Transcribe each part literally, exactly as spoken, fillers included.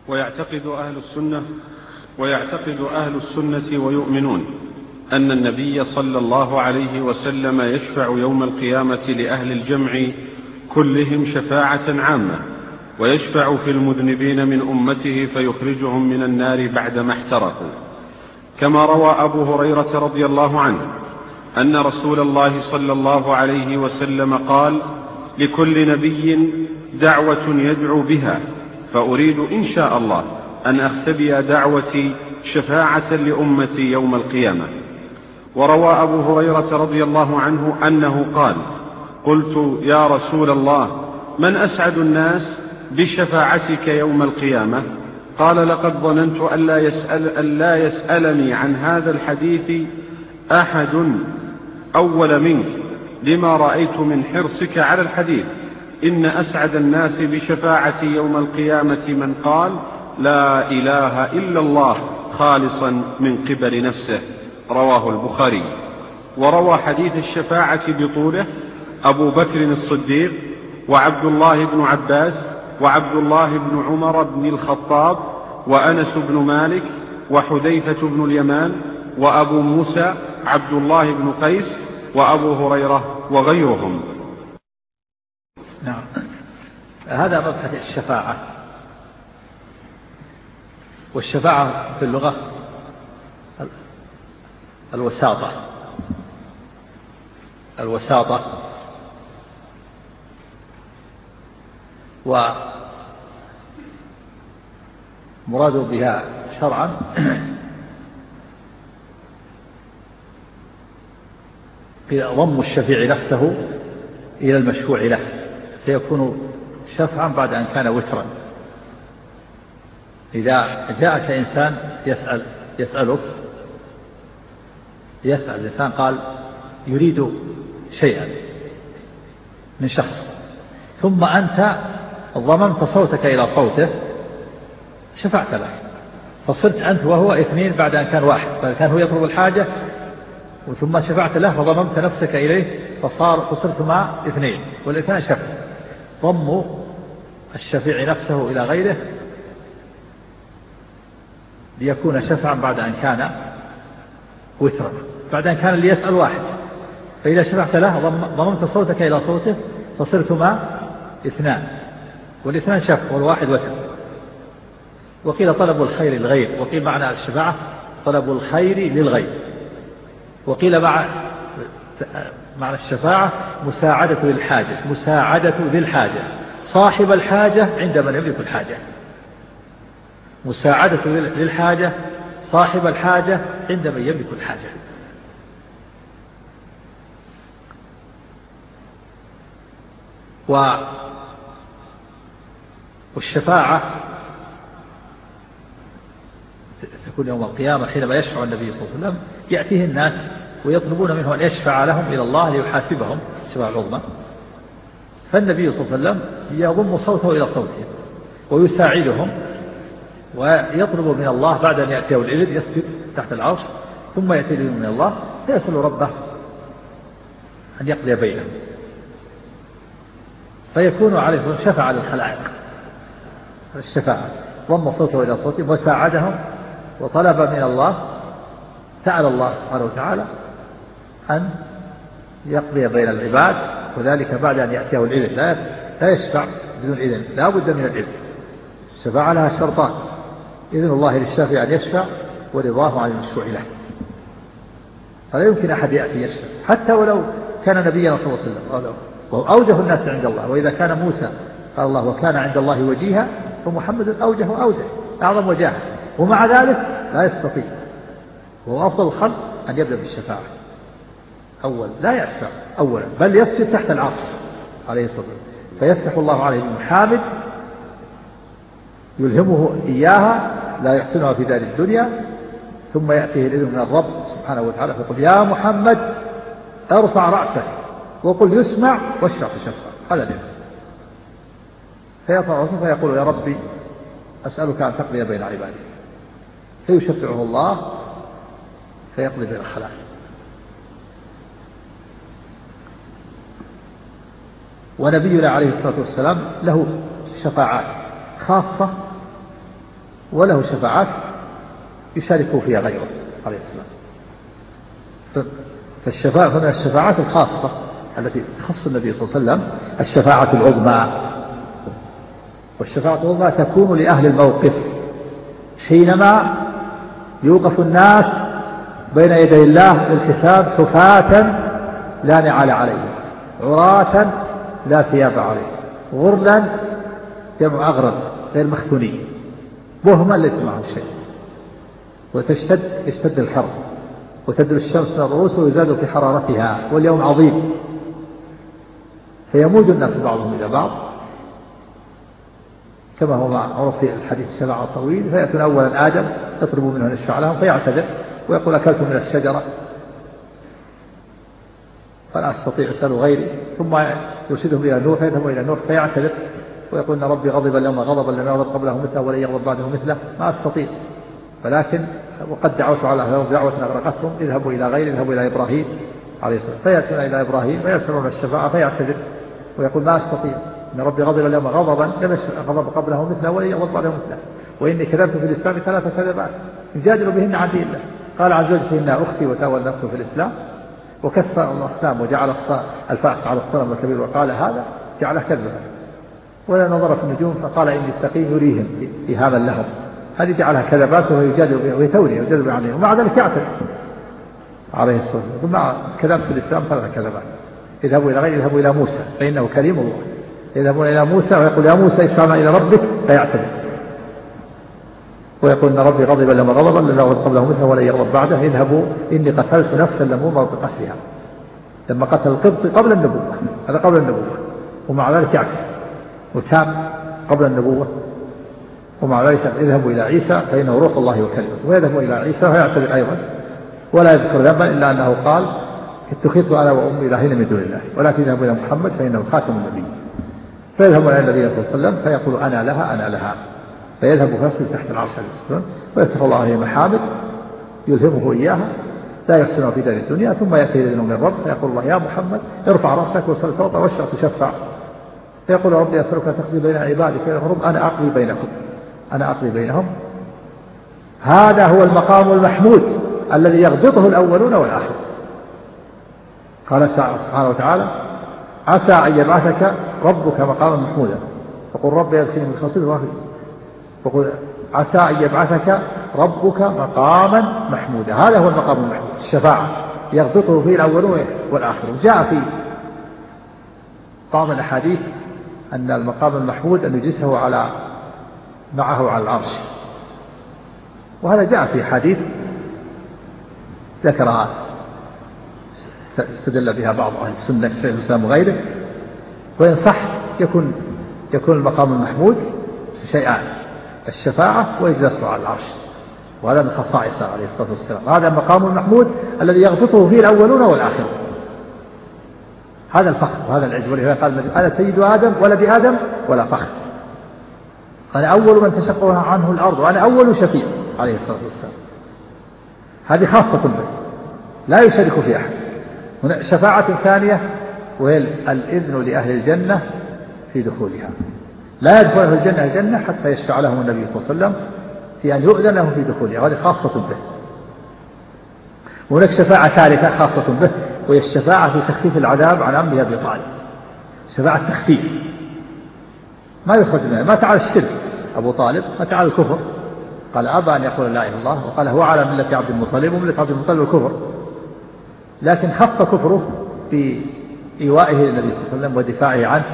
ويعتقد أهل السنة ويعتقد أهل السنة ويؤمنون أن النبي صلى الله عليه وسلم يشفع يوم القيامة لأهل الجمع كلهم شفاعة عامة، ويشفع في المذنبين من أمته فيخرجهم من النار بعدما احترقوا، كما روى أبو هريرة رضي الله عنه أن رسول الله صلى الله عليه وسلم قال: لكل نبي دعوة يدعو بها، فأريد إن شاء الله أن أختبئ دعوتي شفاعة لأمتي يوم القيامة. وروى أبو هريرة رضي الله عنه أنه قال: قلت يا رسول الله، من أسعد الناس بشفاعتك يوم القيامة؟ قال: لقد ظننت ألا يسأل ألا يسألني عن هذا الحديث أحد أول منك، لما رأيت من حرصك على الحديث. إن أسعد الناس بشفاعتي يوم القيامة من قال: لا إله إلا الله خالصا من قبل نفسه. رواه البخاري. وروى حديث الشفاعة بطوله أبو بكر الصديق وعبد الله بن عباس وعبد الله بن عمر بن الخطاب وأنس بن مالك وحذيفة بن اليمان وأبو موسى عبد الله بن قيس وأبو هريرة وغيرهم. نعم، هذا مبحث الشفاعة. والشفاعة في اللغة الوساطة الوساطة ومراد بها شرعا ضم الشفيع نفسه إلى المشفوع له، فيكون شفعا بعد أن كان وترا. إذا جاءك إنسان يسأل يسألك يسأل الإنسان قال يريد شيئا من شخص، ثم أنت ضممت صوتك إلى صوته، شفعت له، فصرت أنت وهو اثنين بعد أن كان واحد. فكان هو يطلب الحاجة ثم شفعت له فضممت نفسك إليه فصار فصرتما اثنين، والاثنان شفع. ضم الشفيع نفسه إلى غيره ليكون شفعا بعد أن كان وترا، بعد أن كان اللي يسأل واحد. فإذا شفعت له ضممت صوتك إلى صوته فصرتما اثنان، والاثنان شفع والواحد وتر. وقيل طلب الخير للغير، وقيل معنى الشفاعة طلب الخير للغير، وقيل مع معنى الشفاعة مساعدة للحاجة مساعدة للحاجة صاحب الحاجة عند من يملك الحاجة. مساعدة للحاجة صاحب الحاجة عند من يملك الحاجة. والشفاعة تكون يوم القيامة حينما يشفع النبي صلى الله عليه وسلم، يأتيه الناس ويطلبون منه أن يشفع لهم إلى الله ليحاسبهم الشفاعة العظمى. فالنبي صلى الله عليه وسلم يضم صوته إلى صوتهم ويساعدهم ويطلب من الله بعد أن يأتيه الإذن يسجد تحت العرش، ثم يأتي الإذن من الله فيسأل ربه أن يقضي بينهم، فيكون عليه شفع للخلائق. الشفاعة ضم صوته إلى صوتهم وساعدهم وطلب من الله، سأل الله سبحانه وتعالى أن يقضي بين العباد، وذلك بعد أن يأتيه الإذن. لا يشفع بدون إذن، لا بد من الإذن. الشفاعة لها شرطان: إذن الله للشافع أن يشفع، ورضاه عن المشفوع له. فلا يمكن أحد يأتي يشفع حتى ولو كان نبينا صلى الله عليه وسلم، وهو أوجه الناس عند الله. وإذا كان موسى قال الله وكان عند الله وجيها، فمحمد أوجه وأوجه أعظم وجاهه، ومع ذلك لا يستطيع. وهو أفضل الخلق أن يبدأ بالشفاعة أول، لا يشفع أولا بل يسجد تحت العرش عليه الصلاة والسلام، فيفتح الله عليه بمحامد يلهمه إياها لا يحسنها في دار الدنيا، ثم يأتيه الإذن من الرب سبحانه وتعالى فيقول: يا محمد ارفع رأسك وقل يسمع واشفع تشفع. هذا الإذن. فيرفع رأسه فيقول: يا ربي أسألك أن تقضي بين عبادك، فيشفعه الله فيقضي بين الخلائق. ونبينا عليه الصلاة والسلام له شفاعات خاصة وله شفاعات يشاركه فيها غيره عليه السلام. فالشفاعة فمن الشفاعات الخاصة التي تخص النبي صلى الله عليه وسلم الشفاعة العظمى. والشفاعة العظمى تكون لأهل الموقف حينما يوقف الناس بين يدي الله للحساب حفاة لا نعال عليه، عراة لا ثياب عليه، غرلا جمع أغرب غير مختونين، بهما ليس معهم شيء، وتشتد يشتد الحر وتدر الشمس من الرؤوس ويزاد في حرارتها واليوم عظيم، فيموج الناس بعضهم إلى بعض كما هو معروف في الحديث الشفاعة الطويل. فيأتون أولا آدم يطلبوا منه أن يشفع لهم فيعتذر ويقول أكلت من الشجرة فلا أستطيع أسأل غيري، ثم يرشدهم إلى نوح فيذهبوا إلى نوح فيعتذر ويقول إن ربي غضب اليوم غضبا لم يغضب قبله مثله ولن يغضب بعده مثله، ما أستطيع، ولكن وقد دعوت على أهلهم دعوة أغرقتهم، اذهبوا إلى غيري، اذهبوا إلى إبراهيم عليه السلام. فيأتون إلى إبراهيم ويسألون الشفاعة فيعتذر ويقول ما أستطيع، إن ربي غضب اليوم غضبا لم يغضب قبله مثله ولن يغضب بعده مثله، وإني كذبت في الإسلام ثلاث كذبات يجادل بهن عن دين الله. قال عن زوجته إنها أختي وتاول نفسه في الإسلام، وكسر الأصنام وجعل الفأس على الصنم الكبير وقال هذا جعله كذبا، ولا نظر في النجوم فقال إني السقيم يريهم إيهاما لهم، هذه جعلها كذبات وهو يجادل بها ويتوري ويجادل عليهم، ومع ذلك يعتذر عليه الصلاة والسلام. مع كذب في الإسلام ثلاث كذبات. اذهبوا إلى غير اذهبوا إلى موسى فإنه كريم الله، يذهبون إلى موسى ويقول يا موسى اشفع إلى ربك فيعتذر ويقول إن ربي غضب لما غضب لم يغضب قبله مثله ولا يغضب بعده، اذهبوا إني قتلت نفسا لم أمر بقتلها، لما قتل القبط قبل النبوة، هذا قبل النبوة، ومع ذلك يعتذر وتاب قبل النبوة، ومع ذلك اذهبوا إلى عيسى فإنه روح الله وكلمته، ويذهبوا إلى عيسى ويعتذر أيضا ولا يذكر ذنبا إلا أنه قال اتخذت أنا وأمي إلهين من دون الله، ولكن اذهبوا إلى محمد فإنه خاتم النبي. فيذهب إلى النبي صلى الله عليه وسلم فيقول أنا لها أنا لها، فيذهب فيصل تحت العرش عليه السلام ويفتح الله عليه محامد يلهمه إياها لا يحسنها في دار الدنيا، ثم يأتي إلى من الرب فيقول الله يا محمد ارفع رأسك وصل صوتا واشفع تشفع، فيقول ربي أسألك تقضي بين عبادك فيقول أنا أقضي بينكم أنا أقضي بينهم. هذا هو المقام المحمود الذي يغبطه الأولون والآخرون. قال سبحانه وتعالى عسى أن يبعثك ربك مقاما محمودا، وقل رب يغفرني من خطيئتي ويغفر، وقل عسى أن يبعثك ربك مقاما محمودا. هذا هو المقام المحمود، الشفاعة يغبطه فيه الأولون والآخرون. جاء في بعض الأحاديث أن المقام المحمود أن يجلسه على معه على العرش، وهذا جاء في حديث ذكرها استدل بها بعض أهل السنة كشيخ الإسلام وغيره، وإن صح يكون يكون المقام المحمود شيئان، الشفاعة وإجلاسه على العرش، وهذا من خصائصه عليه الصلاة والسلام. هذا المقام المحمود الذي يغبطه فيه الأولون والآخرون، هذا الفخر وهذا العز. ولهذا قال أنا سيد آدم ولد آدم ولا فخر، أنا أول من تشقق عنه الأرض وأنا أول شفيع عليه الصلاة والسلام. هذه خاصة به لا يشارك في أحد. هنا شفاعة ثانية وهي الإذن لأهل الجنة في دخولها، لا يدخل أهل الجنة الجنة حتى يشفع لهم النبي صلى الله عليه وسلم في أن يؤذن لهم في دخولها، وهذه خاصة به. وهناك شفاعة ثالثة خاصة به وهي الشفاعة في تخفيف العذاب عن عمه أبي طالب، شفاعة تخفيف ما يخرج منها، ما تعال الشرك أبو طالب، ما تعال الكفر، قال أبى أن يقول لا إله إلا الله، وقال هو على ملة عبد المطلب وملة عبد المطلب الكفر، لكن خف كفره في إيوائه للنبي صلى الله عليه وسلم ودفاعه عنه،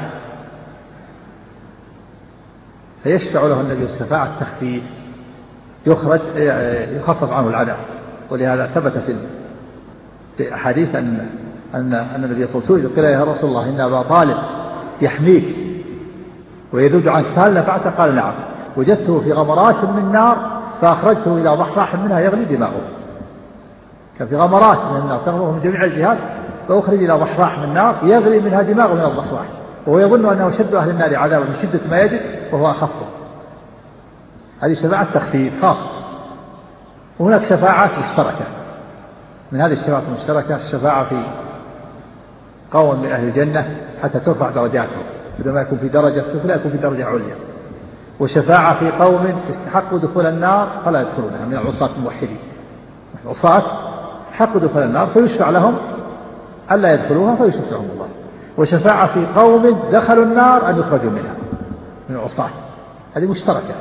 فيشفع له النبي الشفاعة التخفيف، يخرج يخفف عنه العذاب. ولهذا ثبت في أحاديث أن أن أن النبي صلى الله عليه وسلم قال يا رسول الله إن أبا طالب يحميك ويذود عنك، فهل نفعت؟ قال نعم، وجدته في غمرات من نار فأخرجته إلى ضحضاح منها يغلي دماؤه، كان في غمرات من النار تغمره من جميع الجهات فأخرج إلى ضحضاح من النار يغلي منها دماغه من الضحضاح، وهو يظن أنه شد أهل النار عذابا من شدة ما يجد وهو أخفه. هذه شفاعة تخفيف خاص. وهناك شفاعات مشتركة، من هذه الشفاعات المشتركة الشفاعة في قوم من أهل الجنة حتى ترفع درجاتهم، بدل ما يكون في درجة سفلى يكون في درجة عليا، وشفاعة في قوم استحقوا دخول النار فلا يدخلونها من العصاة الموحدين. العصاة استحقوا دخول النار فيشفع لهم ألا يدخلوها فيشفعهم الله. وشفاعة في قوم دخلوا النار أن يخرجوا منها من العصاة، هذه مشتركة.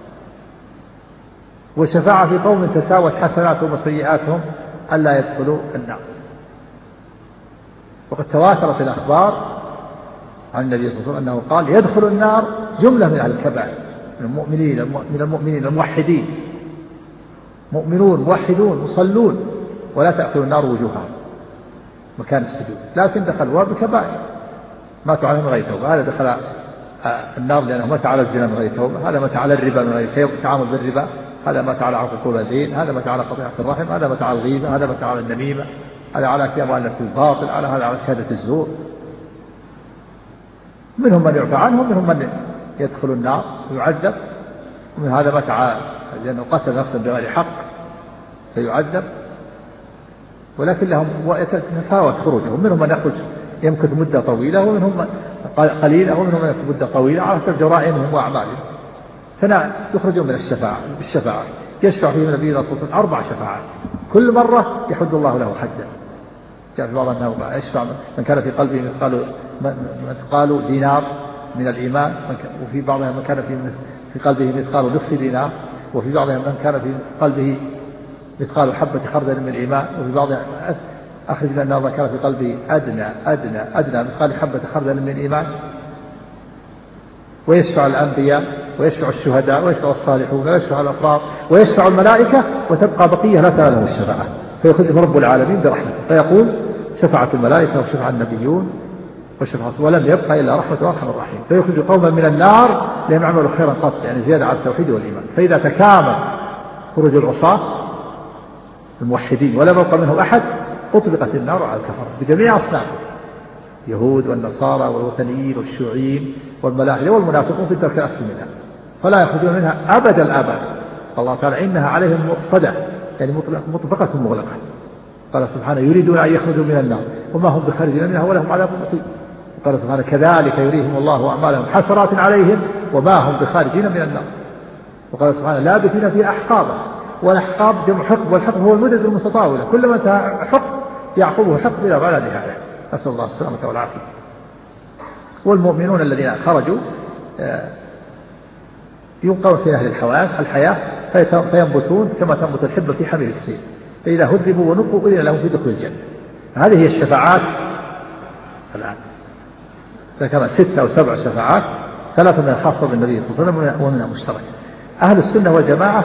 وشفاعة في قوم تساوت حسناتهم وسيئاتهم ألا يدخلوا النار. وقد تواترت الأخبار عن النبي صلى الله عليه وسلم أنه قال يدخل النار جملة من أهل الكبائر من المؤمنين من المؤمنين الموحدين، مؤمنون موحدون مصلون ولا تأكل النار وجوههم مكان السجود، لكن دخلوا بكبائر ماتوا على من غير توبة. هذا دخل النار لأنه مات على الزنا من غير توبة، هذا مات على الربا من غير تعامل بالربا، هذا مات على عقوق الوالدين، هذا مات على قطيعة الرحم، هذا مات على الغيبة، هذا مات على النميمة، هذا على أكل أموال الناس الباطل، على هذا على شهادة الزور. منهم من يعفى عنهم، منهم من يدخل النار ويعذب، ومن هذا مات على لأنه قتل نفسا بغير حق فيعذب. ولكن لهم يتفاوت خروجهم، منهم من يخرج يمكث مدة طويلة ومنهم قليلة ومنهم من يمكث مدة طويلة على حسب جرائمهم وأعمالهم. فلا يخرجون من الشفاعة بالشفاعة. يشفع فيه النبي صلى الله عليه وسلم أربع شفاعات كل مرة يحد الله له حدا. جاء في بعض أنه يشفع من كان في قلبه مثقال مثقال دينار من الإيمان، وفي بعضهم من كان في قلبه مثقال نصف دينار، وفي بعضهم من كان في قلبه مثقال حبة خردل من الإيمان، وفي بعضهم أخرج من النار من كان في قلبه أدنى أدنى أدنى مثقال حبة خردل من الإيمان. ويشفع الأنبياء ويشفع الشهداء ويشفع الصالحون ويشفع الأبرار ويشفع الملائكة، وتبقى بقية لا تنالهم الشفاعة فيخرجهم رب العالمين برحمته فيقول شفعت الملائكة وشفع النبيون وشفع ولم يبقى إلا رحمة وارحم الرحيم، فيخرج قوما من النار لم يعملوا خيرا قط، يعني زيادة على التوحيد والإيمان. فإذا تكامل خروج العصاة الموحدين ولم يبقى منهم أحد أطلقت النار على الكفر بجميع أصنافهم، يهود والنصارى والوثنيين والشيوعيين والملاحدة والمنافقون في ترك الأصل منها، فلا يخرجون منها أبد الآباد. الله تعالى إنها عليهم مؤصدة، يعني مطبقة مغلقة. قال سبحانه يريدون أن يخرجوا من النار وما هم بخارجين منها ولهم عذاب مقيم. قال سبحانه كذلك يريهم الله أعمالهم حسرات عليهم وما هم بخارجين من النار. وقال سبحانه لابثين في أحقابا، والأحقاب جمع حقب، والحقب هو المدد المتطاولة، كلما انتهى حقب يعقبه حقب إلى بعد نهاية، نسأل الله السلامة والعافية. والمؤمنون الذين خرجوا ينقون في أهل الحياة فينبتون كما تنبت الحبة في حمل السيل، فإذا هذبوا ونقوا إلى لهم في دخول الجنة. هذه هي الشفاعات الآن ذكر ستة أو سبع شفاعات، ثلاثة من الخاصة بالنبي صلى الله عليه وسلم ومن المشترك. أهل السنة والجماعة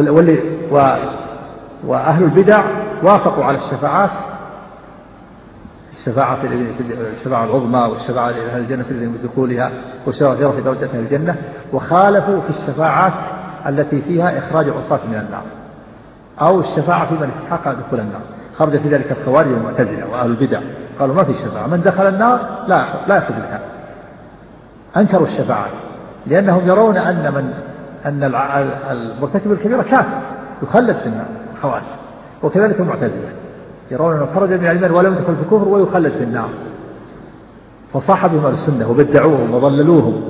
وأهل البدع وافقوا على الشفاعات، الشفاعة في الشفاعة العظمى والشفاعة لأهل الجنة في دخولها والشفاعة في درجة أهل الجنة، وخالفوا في الشفاعات التي فيها إخراج العصاة من النار أو الشفاعة في من استحق دخول النار. خرج في ذلك الخوارج والمعتزلة وأهل البدع، قالوا ما في شفاعة، من دخل النار لا لا يخرج منها. أنكروا الشفاعات لأنهم يرون أن من أن المرتكب الكبيرة كافر يخلد في النار الخوارج، وكذلك المعتزلة يرون أنه خرج من الإيمان ولم يدخل في الكفر ويخلد في النار، فصاحبهم السنة وبدعوهم وضللوهم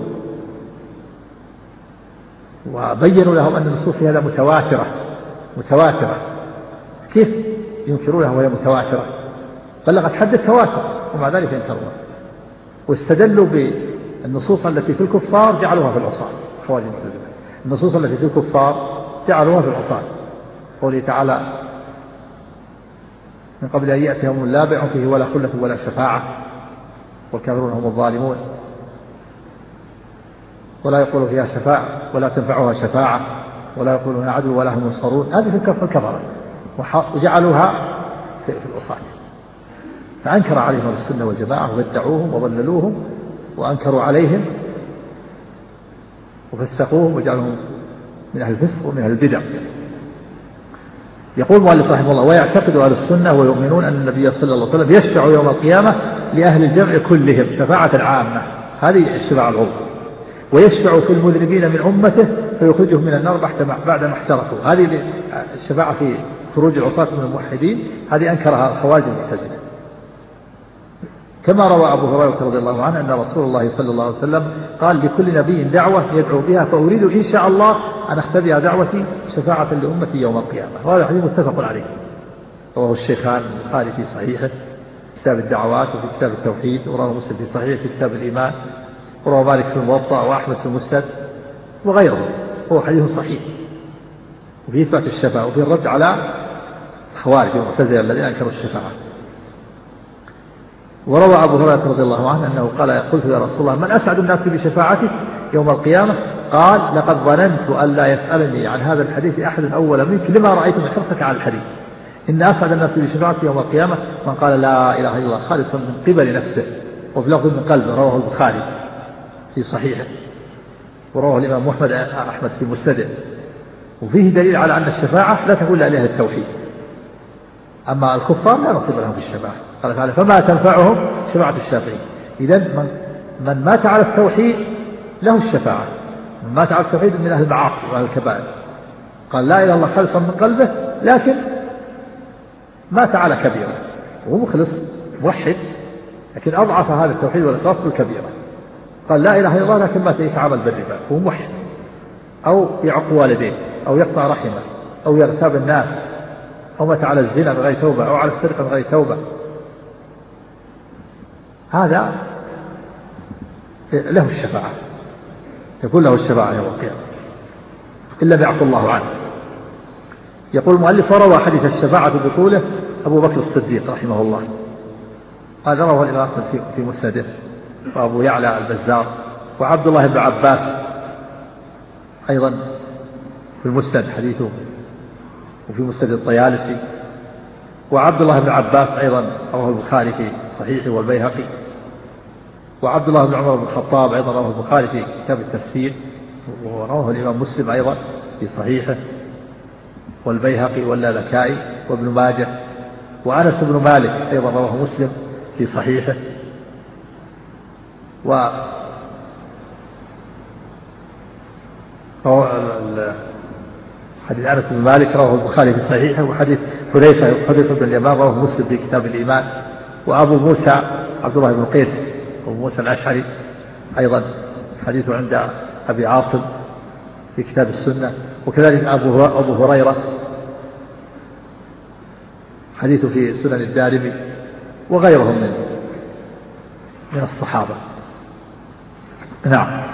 وبينوا لهم أن النصوص في هذا متواترة متواترة كيف ينكرونها وهي متواترة؟ بلغت حد التواتر ومع ذلك ينكرونها، واستدلوا بالنصوص التي في الكفار جعلوها في العصاة. خوارج المعتزلة النصوص التي في الكفار جعلوها في العصاة، قوله تعالى من قبل أن يأتيهم لا بيع فيه ولا خلة ولا شفاعة والكافرون هم الظالمون، ولا يقول فيها شفاعة ولا تنفعها شفاعة ولا يقولون عدو ولا هم ينصرون. هذه في الكفر الكفرة وجعلوها في العصاة، فأنكر عليهم السنة والجماعة وبدعوهم وضللوهم وأنكروا عليهم وفسقوهم وجعلهم من أهل الفسق ومن أهل البدع. يقول مؤلف رحمه الله ويعتقد أهل السنة ويؤمنون أن النبي صلى الله عليه وسلم يشفع يوم القيامة لأهل الجمع كلهم شفاعة عامة، هذه الشفاعة العظمى، ويشفع في المذنبين من أمته فيخرجهم من النار بعد ما احترقوا. هذه الشفاعة في خروج العصاة من الموحدين هذه أنكرها الخوارج المعتزلة. كما روى أبو هريرة رضي الله عنه أن رسول الله صلى الله عليه وسلم قال لكل نبي دعوة يدعو بها فأريد إن شاء الله أن أختبئ دعوتي شفاعة لأمتي يوم القيامة. وهذا حديث متفق عليه، رواه الشيخان البخاري في صحيحه كتاب الدعوات وفي كتاب التوحيد، ورواه مسلم في صحيح في كتاب الإيمان، ورواه مالك في الموطأ وأحمد في المسند وغيره. هو حديث صحيح وفي إثبات الشفاعة وفي الرد على الخوارج والمعتزلة الذين أنكروا الشفاعة. وروى أبو هريرة رضي الله عنه أنه قال قلت يا رسول الله من أسعد الناس بشفاعتك يوم القيامة؟ قال لقد ظننت أن لا يسألني عن هذا الحديث أحد أول منك لما رأيت من حرصك على الحديث. إن أسعد الناس بشفاعتك يوم القيامة من قال لا إله إلا الله خالصا من قبل نفسه وفي لفظ من قلبه، رواه البخاري في صحيحه ورواه الإمام محمد أحمد في مسنده. وفيه دليل على أن الشفاعة لا تكون لأهل التوحيد، أما الكفار لا نصيب لهم في الشفاعة. قال تعالى فما تنفعهم شفاعة الشافعين. إذن من, من مات على التوحيد له الشفاعة، من مات على التوحيد من أهل المعاصي وأهل الكبائر قال لا إله إلا الله خالصا من قلبه لكن مات على كبيرة وهو مخلص موحد لكن أضعف هذا التوحيد والإخلاص بالكبيرة، قال لا إله إلا الله لكن مات يتعامل بالربا وهو موحد أو يعق والديه أو يقطع رحمه أو يغتاب الناس أو مات على الزنا بغير توبة أو على السرقة بغير توبة، هذا له الشفاعة، تكون له الشفاعة يوم القيامة إلا بيعفو الله عنه. يقول المؤلف وروى حديث الشفاعة بطوله أبو بكر الصديق رحمه الله، هذا رواه الإمام في مسنده وأبو يعلى البزار وعبد الله بن عباس أيضا في المسند حديثه وفي مسند الطيالسي، وعبد الله بن عباس أيضا رواه البخاري في صحيحه والبيهقي، وعبد الله بن عمر بن الخطاب أيضا رواه البخاري في كتاب التفسير ورواه الإمام مسلم أيضا في صحيحه والبيهقي واللالكائي وابن ماجه، وأنس بن مالك أيضا رواه مسلم في صحيحه، و حديث أنس بن مالك رواه البخاري في صحيحه، وحديث حذيفة حذيفة بن اليمان رواه مسلم في كتاب الإيمان، وأبو موسى عبد الله بن قيس أبو موسى الأشعري أيضا حديثه عند أبي عاصم في كتاب السنة، وكذلك أبو أبو هريرة حديثه في سنن الدارمي وغيرهم من من الصحابة. نعم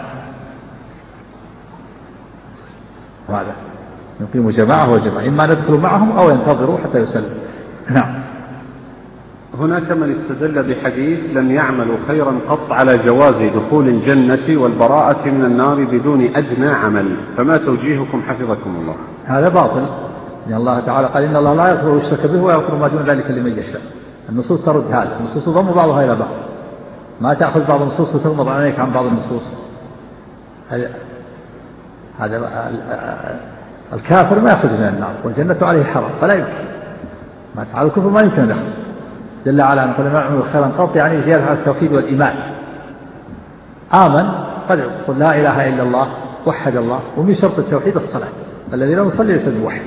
هذا يقيم جماعة وجماعة إما ندخل معهم أو ينتظروا حتى يسلم. نعم. هناك من استدل بحديث لم يعملوا خيرا قط على جواز دخول الجنة والبراءة من النار بدون أدنى عمل، فما توجيهكم حفظكم الله؟ هذا باطل، لأن الله تعالى قال إن الله لا يغفر أن يشرك به ويغفر ما دون ذلك لمن يشاء. النصوص ترد هذا، النصوص تضم بعضها إلى بعض، ما تأخذ بعض النصوص وتغمض عليك عن بعض النصوص. هذا الكافر ما يخرج من النار والجنة عليه حرام فلا يمكن، ما تفعل الكفر ما يمكن دخل. دل على أن كل ما يعمل خيرا قط يعني زيادة على التوحيد والإيمان. آمن قد يقول لا إله إلا الله وحد الله، ومن شرط التوحيد الصلاة، الذي لا يصلي ليس بموحد،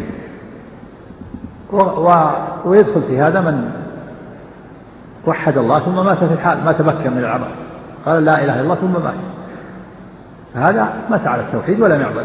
ويدخل في هذا من وحد الله ثم مات في الحال ما تمكن من العمل، قال لا إله إلا الله ثم مات، هذا مات على التوحيد ولم يعمل.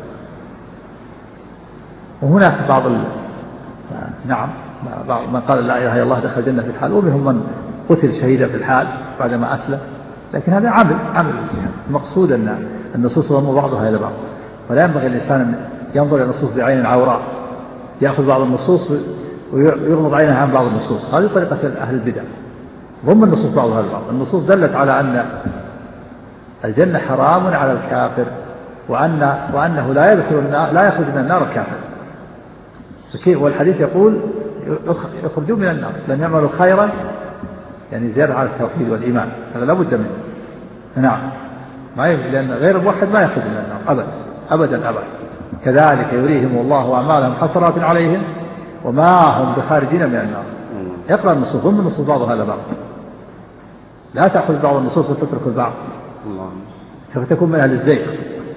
وهناك بعض ال... نعم من قال لا إله إلا الله دخل الجنة في الحال، ومنهم من قتل شهيدا في الحال بعدما أسلم، لكن هذا عمل عمل المقصود أن النصوص تضم بعضها إلى بعض، ولا ينبغي الإنسان أن ينظر إلى النصوص بعين عوراء، يأخذ بعض النصوص ويغمض عينها عن بعض النصوص. هذه طريقة أهل البدع، ضم النصوص بعضها إلى بعض. النصوص دلت على أن الجنة حرام على الكافر، وأن وأنه لا يدخل النار لا يخرج من النار الكافر، والحديث يقول يخرجون من النار لن يعملوا خيرا، يعني زيادة على التوحيد والإيمان، هذا لا بد منه. نعم ما يمكن، لأن غير الموحد ما يخرج من النار أبدا أبدا أبدا. كذلك يريهم الله أعمالهم حسرات عليهم وما هم بخارجين من النار. اقرأ النصوص، ضم النصوص بعضها إلى بعض، لا تأخذ بعض النصوص وتترك البعض فتكون من أهل الزيغ.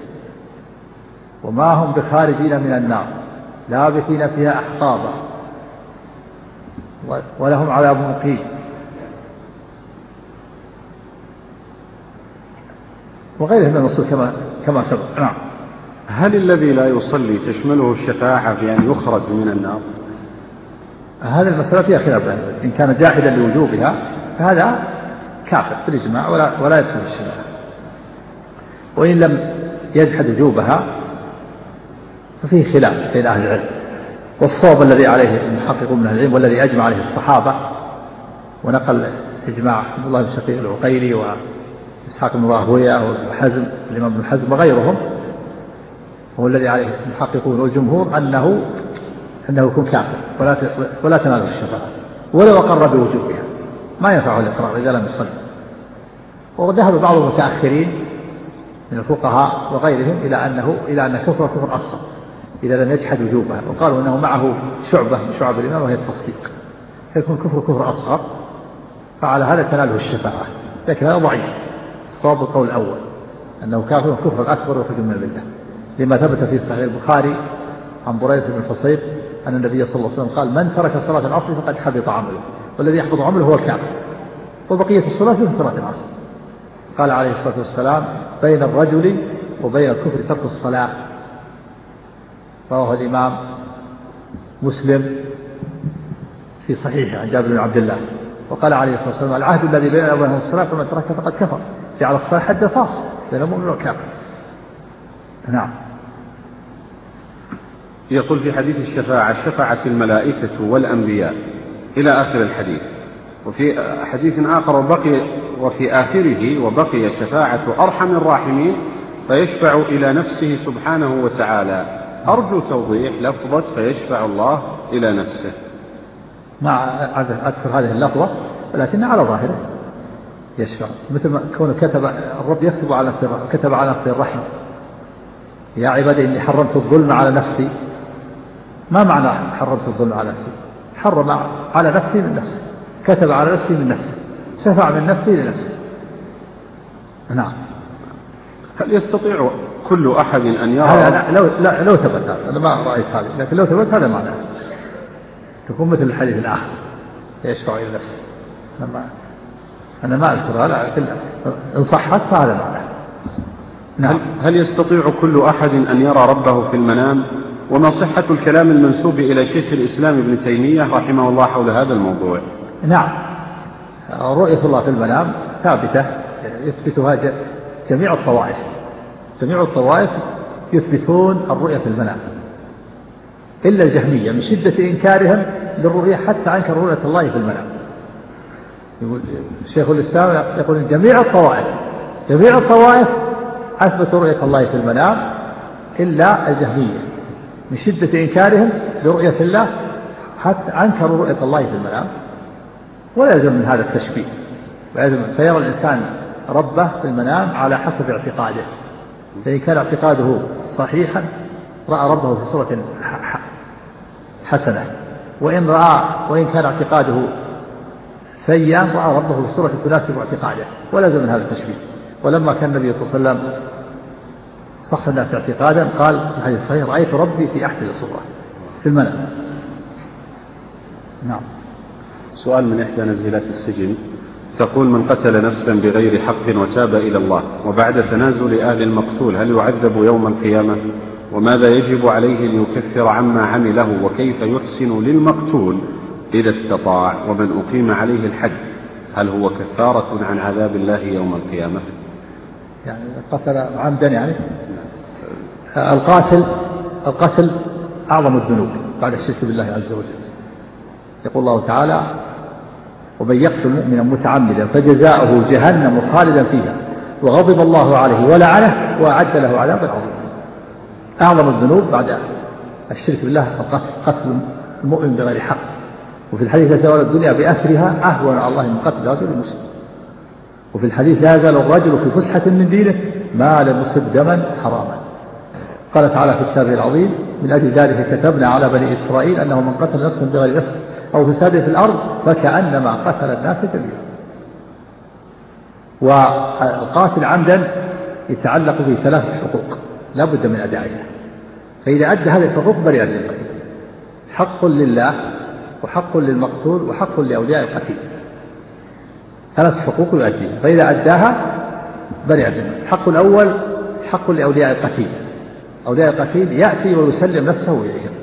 وما هم بخارجين من النار لابثين فيها أحقابا ولهم عذاب مقيم. وغيره من النصوص كما كما سبق. نعم. هل الذي لا يصلي تشمله الشفاعة بأن يخرج من النار؟ هذه المسألة فيها خلاف، إن كان جاحدا لوجوبها فهذا كافر بالإجماع ولا ولا يدخل الشفاعة، وإن لم يجحد وجوبها ففيه خلاف بين أهل العلم. والصواب الذي عليه المحققون من أهل العلم والذي أجمع عليه الصحابة، ونقل إجماع عبد الله بن شقيق العقيلي وإسحاق بن راهويه وحزم الإمام ابن حزم وغيرهم، هو الذي عليه المحققون والجمهور أنه أنه يكون كافر ولا ولا تناله الشفاعة ولو أقر بوجوبها، ما ينفعه الإقرار إذا لم يصلي. وذهب بعض المتأخرين من الفقهاء وغيرهم إلى أنه إلى أن كفر كفر أصغر إذا لم يجحد وجوبها، وقالوا أنه معه شعبة من شعب الإيمان وهي التصديق، فيكون كفر كفر أصغر، فعلى هذا تناله الشفاعة. لكن هذا ضعيف، الصواب القول الأول أنه كافر كفر أكبر وخرج من الملة، لما ثبت في صحيح البخاري عن بريدة بن الحصيب أن النبي صلى الله عليه وسلم قال: من ترك صلاة العصر فقد حبط عمله، والذي يحبط عمله هو الكافر، وبقية الصلاة في صلاة العصر. قال عليه الصلاة والسلام: بين الرجل وبين الكفر ترك الصلاة. رواه الإمام مسلم في صحيحه عن جابر بن عبد الله. وقال عليه الصلاة والسلام: العهد الذي بيننا وبين الصلاة فمن تركها فقد كفر، جعل الصلاة حد فاصل بين المؤمن والكافر. نعم. يقول في حديث الشفاعة: شفعت الملائكة والأنبياء إلى آخر الحديث. وفي حديث آخر: وبقي وفي آخره: وبقي شفاعة أرحم الراحمين فيشفع إلى نفسه سبحانه وتعالى. أرجو توضيح لفظة فيشفع الله إلى نفسه. مع أذكر هذه اللفظة ولكن على ظاهره يشفع، مثل ما كونه كتب الرب يكتب على نفسه، كتب على نفسه الرحمة: يا عبادي إني حرمت الظلم على نفسي. ما معنى حرمت الظلم على نفسي؟ حرم على نفسي من نفسي، كتب على نفسي من نفسي، شفع من نفسي لنفسي. نعم. هل يستطيع كل أحد أن يرى؟ هذا لو لا لو ثبت هذا، أنا ما رأيت هذا، لكن لو ثبت هذا معناه تكون مثل الحديث الآخر: يشفع إلى نفسه. أنا ما أنا ما أذكر هذا، لكن إن صحت فهذا معناه. نعم. هل يستطيع كل أحد أن يرى ربه في المنام؟ وما صحة الكلام المنسوب إلى شيخ الإسلام ابن تيمية رحمه الله حول هذا الموضوع؟ نعم، رؤية الله في المنام ثابتة يثبتها جميع الطوائف، جميع الطوائف يثبتون الرؤية في المنام إلا الجهمية من شدة إنكارهم للرؤية حتى أنكر رؤية الله في المنام. يقول شيخ الإسلام يقول جميع الطوائف جميع الطوائف أثبتوا رؤية الله في المنام إلا الجهمية من شدة إنكارهم لرؤية الله حتى أنكروا رؤية الله في المنام. ولا يلزم من هذا التشبيه، فيرى الإنسان ربه في المنام على حسب اعتقاده، فإن كان اعتقاده صحيحا رأى ربه في صورة حسنة، وإن رأى وإن كان اعتقاده سيئا رأى ربه في صورة تناسب اعتقاده، ولا يلزم من هذا التشبيه. ولما كان النبي صلى الله عليه وسلم صح الناس اعتقادا قال في الحديث الصحيح: رأيت ربي في أحسن صورة في المنام. نعم. سؤال من إحدى نزيلات السجن تقول: من قتل نفسا بغير حق وتاب إلى الله وبعد تنازل أهل المقتول هل يعذب يوم القيامة؟ وماذا يجب عليه ليكفر عما عمله؟ وكيف يحسن للمقتول إذا استطاع؟ ومن أقيم عليه الحد هل هو كفارة عن عذاب الله يوم القيامة؟ يعني قتل عمدا، يعني القاتل القتل أعظم الذنوب بعد الشرك بالله عز وجل. يقول الله تعالى: ومن يقتل مؤمنا متعمدا فجزاؤه جهنم خالدا فيها وغضب الله عليه ولعنه وأعد له عذابا عظيما. أعظم الذنوب بعد الشرك بالله القتل، قتل المؤمن بغير حق. وفي الحديث: لا تزال الدنيا بأسرها أهون على الله من قتل رجل مسلم. وفي الحديث: لا يزال الرجل في فسحة من دينه ما لم يصب دما حراما. قال تعالى في كتابه العظيم: من أجل ذلك كتبنا على بني إسرائيل أنه من قتل نفسا بغير نفس أو فساد في الأرض فكأنما قتل الناس جميعا. والقاتل عمدا يتعلق به ثلاث حقوق لا بد من أدائها، فإذا أدى هذه الحقوق برئ من القتل: حق لله وحق للمقتول وحق لأولياء القتيل، ثلاث حقوق يؤديها، فإذا أداها برئ ذمته. الحق الأول حق لأولياء القتيل. أولياء القتيل يأتي ويسلم نفسه إليهم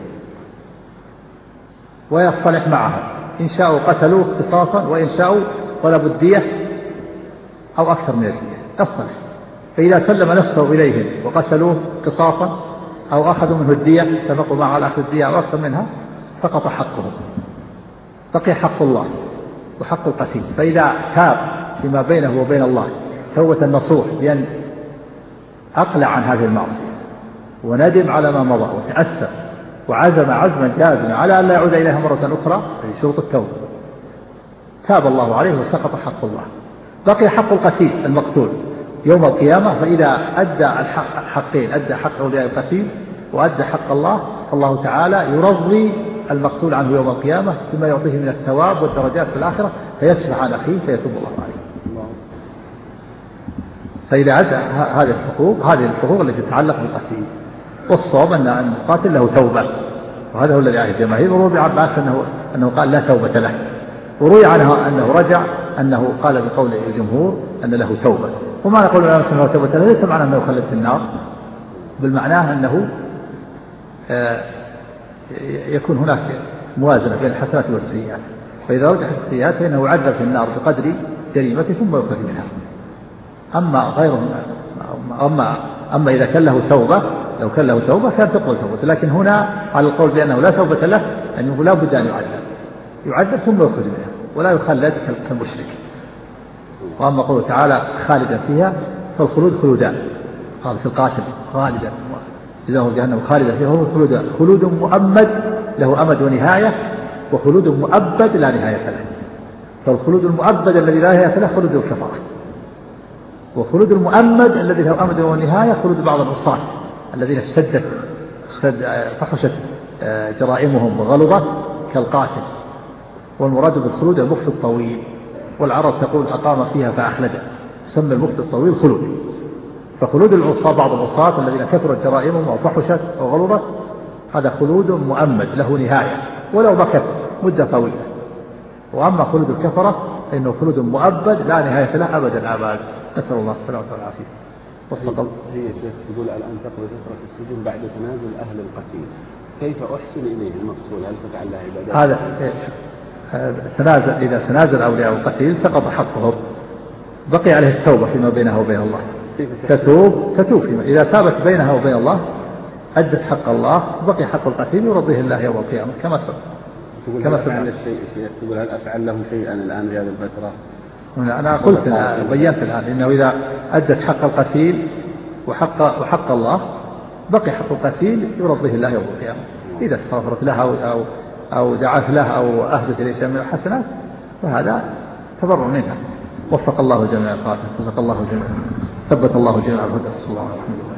ويصطلح معهم، إن شاءوا قتلوه قصاصا وإن شاءوا طلبوا الدية أو أكثر من الدية، يصطلح. فإذا سلم نفسه إليهم وقتلوه قصاصا أو أخذوا منه الدية، اتفقوا معه على أخذ الدية أو أكثر منها، سقط حقهم، بقي حق الله وحق القتيل. فإذا تاب فيما بينه وبين الله توبة النصوح بأن أقلع عن هذه المعصية وندم على ما مضى وتأسف وعزم عزما جازما على أن لا يعود إليها مرة أخرى، في شروط التوبة، تاب الله عليه وسقط حق الله. بقي حق القتيل المقتول يوم القيامة. فإذا أدى الحقين، أدى حق أولياء القتيل وأدى حق الله، فالله تعالى يرضي المقتول عنه يوم القيامة بما يعطيه من الثواب والدرجات في الآخرة، فيسمح عن أخيه فيتوب الله عليه. فإذا أدى هذه الحقوق، هذه الحقوق التي تتعلق بالقتيل. والصواب أن القاتل له توبة، وهذا هو الذي عليه الجماهير. وروي ابن عباس أنه, أنه قال لا توبة له، وروي عنه أنه رجع أنه قال بقول الجمهور أن له توبة. وما نقول أنه توبة له ليس معنى أنه يخلد في النار، بالمعنى أنه يكون هناك موازنة بين الحسنات والسيئات، فإذا رجحت السيئات فإنه يعذب في النار بقدر جريمته ثم يخرج منها. أما غيره أما أما إذا كان له توبة، لو كان له توبة كان تقبل توبته. لكن هنا على القول بأنه لا توبة له، أنه لا بد أن يعذب يعذب ثم يخرج منها ولا يخلد كالمشرك. وأما قوله تعالى خالدا فيها فالخلود خلودان، قال في القاتل خالدا جزاه جهنم خالدا فيها هو خلود خلود مؤبد له أمد ونهاية، وخلود مؤبد لا نهاية له. فالخلود المؤبد الذي لا نهاية له خلود الكفارة، وخلود المؤمد الذي له أمد ونهاية خلود بعض العصاة الذين اشتدت فحشت جرائمهم وغلظت كالقاتل. والمراد بالخلود المكث الطويل، والعرب تقول أقام فيها فأخلد، سمى المكث الطويل خلود. فخلود العصاة بعض العصاة الذين كثرت جرائمهم وفحشت وغلظت هذا خلود مؤمد له نهاية ولو بكت مدة طويلة. وأما خلود الكفرة فإنه خلود مؤبد لا نهاية له أبدا أبدا، نسأل الله السلامة والعافية. وفق هي شيخ تقول الآن تقضي فترة السجن بعد تنازل أهل القتيل، كيف أحسن إليه المقتول؟ هل تفعل له عبادات؟ هذا تنازل، إذا تنازل أولياء القتيل سقط حقهم، بقي عليه التوبة فيما بينها وبين الله، تتوب تتوب فيما إذا تابت بينها وبين الله أدت حق الله، بقي حق القتيل يرضيه الله يوم القيامة كما سبق. تقول كما سبق الشيء تقول هل أفعل له شيئا الآن في هذه الفترة؟ أنا قلت بينت الآن إنه إذا أدت حق القتيل وحق وحق الله بقي حق القتيل يرضيه الله يوم القيامة. إذا استغفرت له أو أو أو دعت له أو أهدت إليه من الحسنات فهذا تبرع منها. وفق الله جميع القاتل، رزق الله جميع، ثبت الله جميع الهدى، صلى الله عليه وسلم.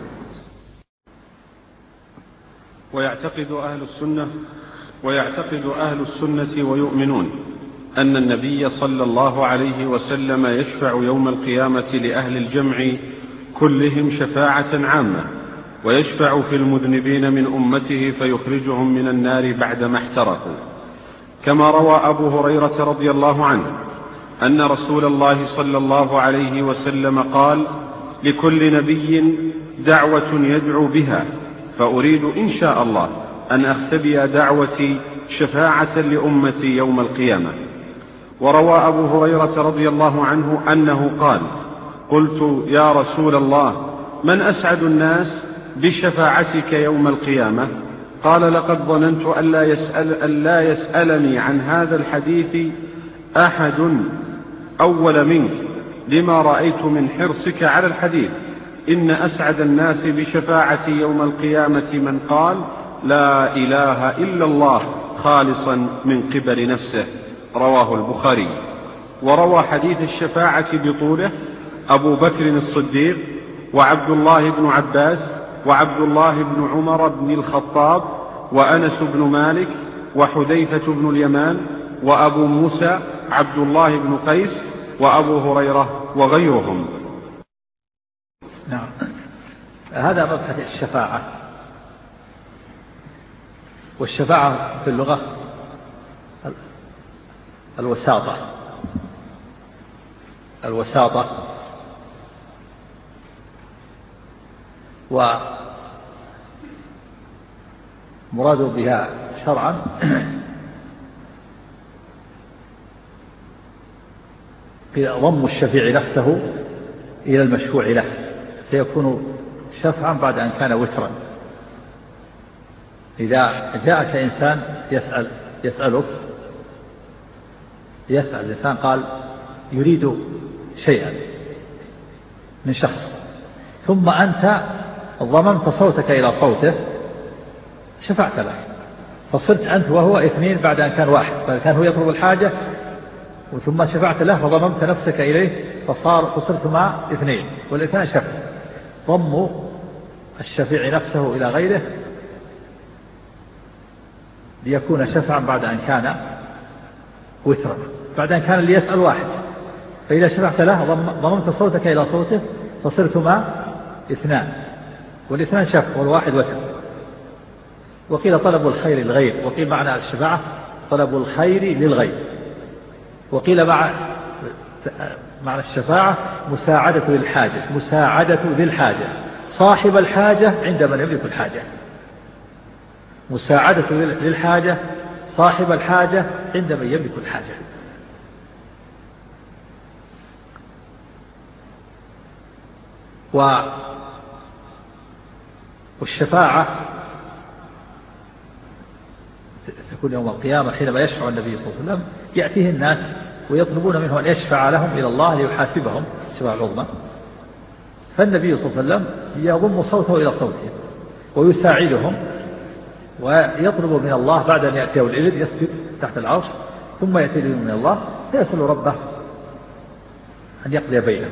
ويعتقد أهل السنة ويعتقد أهل السنة ويؤمنون أن النبي صلى الله عليه وسلم يشفع يوم القيامة لأهل الجمع كلهم شفاعة عامة، ويشفع في المذنبين من أمته فيخرجهم من النار بعدما احترقوا، كما روى أبو هريرة رضي الله عنه أن رسول الله صلى الله عليه وسلم قال: لكل نبي دعوة يدعو بها، فأريد إن شاء الله أن أختبئ دعوتي شفاعة لأمتي يوم القيامة. وروى أبو هريرة رضي الله عنه أنه قال: قلت يا رسول الله من أسعد الناس بشفاعتك يوم القيامة؟ قال: لقد ظننت ألا يسأل ألا يسألني عن هذا الحديث أحد أول منك، لما رأيت من حرصك على الحديث. إن أسعد الناس بشفاعتي يوم القيامة من قال لا إله إلا الله خالصا من قبل نفسه. رواه البخاري. وروى حديث الشفاعة بطوله أبو بكر الصديق وعبد الله بن عباس وعبد الله بن عمر بن الخطاب وأنس بن مالك وحذيفة بن اليمان وأبو موسى عبد الله بن قيس وأبو هريرة وغيرهم. نعم، هذا مبحث الشفاعة. والشفاعة في اللغة الوساطة الوساطة ومراد بها شرعا ضم الشفيع نفسه إلى المشفوع له فيكون شفعا بعد أن كان وترا. إذا جاءك إنسان يسأل يسألك يسأل الإنسان قال يريد شيئا من شخص، ثم أنت ضممت صوتك إلى صوته شفعت له، فصرت أنت وهو اثنين بعد أن كان واحد، فكان هو يطلب الحاجة ثم شفعت له فضممت نفسك إليه فصار فصرتما اثنين والاثنان شفع. ضم الشفيع نفسه إلى غيره ليكون شفعا بعد أن كان وترا، بعد أن كان اللي يسأل واحد، فإذا شفعت له ضممت صوتك إلى صوته فصرتما اثنان والاثنان شفع والواحد وتر. وقيل طلب الخير للغير، وقيل معنى الشفاعة طلب الخير للغير، وقيل مع معنى الشفاعة مساعدة للحاجة، مساعدة للحاجة صاحب الحاجة عند من يملك الحاجة، مساعدة للحاجة صاحب الحاجة عند من يملك الحاجة. والشفاعة تكون يوم القيامة حينما يشفع النبي صلى الله عليه وسلم يأتيه الناس ويطلبون منه أن يشفع لهم إلى الله ليحاسبهم الشفاعة العظمى، فالنبي صلى الله عليه وسلم يضم صوته إلى صوتهم ويساعدهم ويطلب من الله بعد أن يأتيه الإذن يسجد تحت العرش، ثم يأتي الإذن من الله فيسأل ربه أن يقضي بينهم،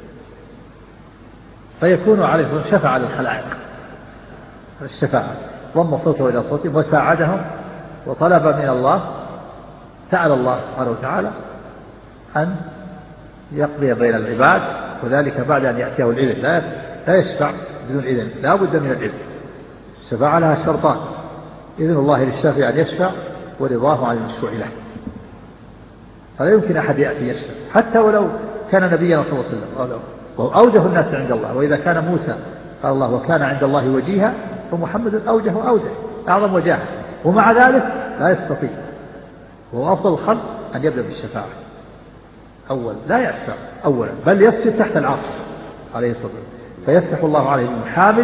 فيكون عليه شفع للخلائق. الشفاعة ضم صوته إلى صوتهم وساعدهم وطلب من الله، سأل الله سبحانه وتعالى أن يقضي بين العباد، وذلك بعد أن يأتيه الإذن، لا يشفع بدون إذن، لا بد من الإذن. الشفاعة لها شرطان: إذن الله للشافع أن يشفع ورضاه عن المشفوع له. فلا يمكن أحد يأتي يشفع حتى ولو كان نبينا صلى الله عليه وسلم، وهو أوجه الناس عند الله. وإذا كان موسى قال الله وكان عند الله وجيها، فمحمد أوجه أوجه أعظم وجاهه، ومع ذلك لا يستطيع، وهو أفضل الخلق أن يبدأ بالشفاعة أول، لا يشفع أولا بل يسجد تحت العرش عليه الصلاة والسلام، فيفتح الله عليه المحامد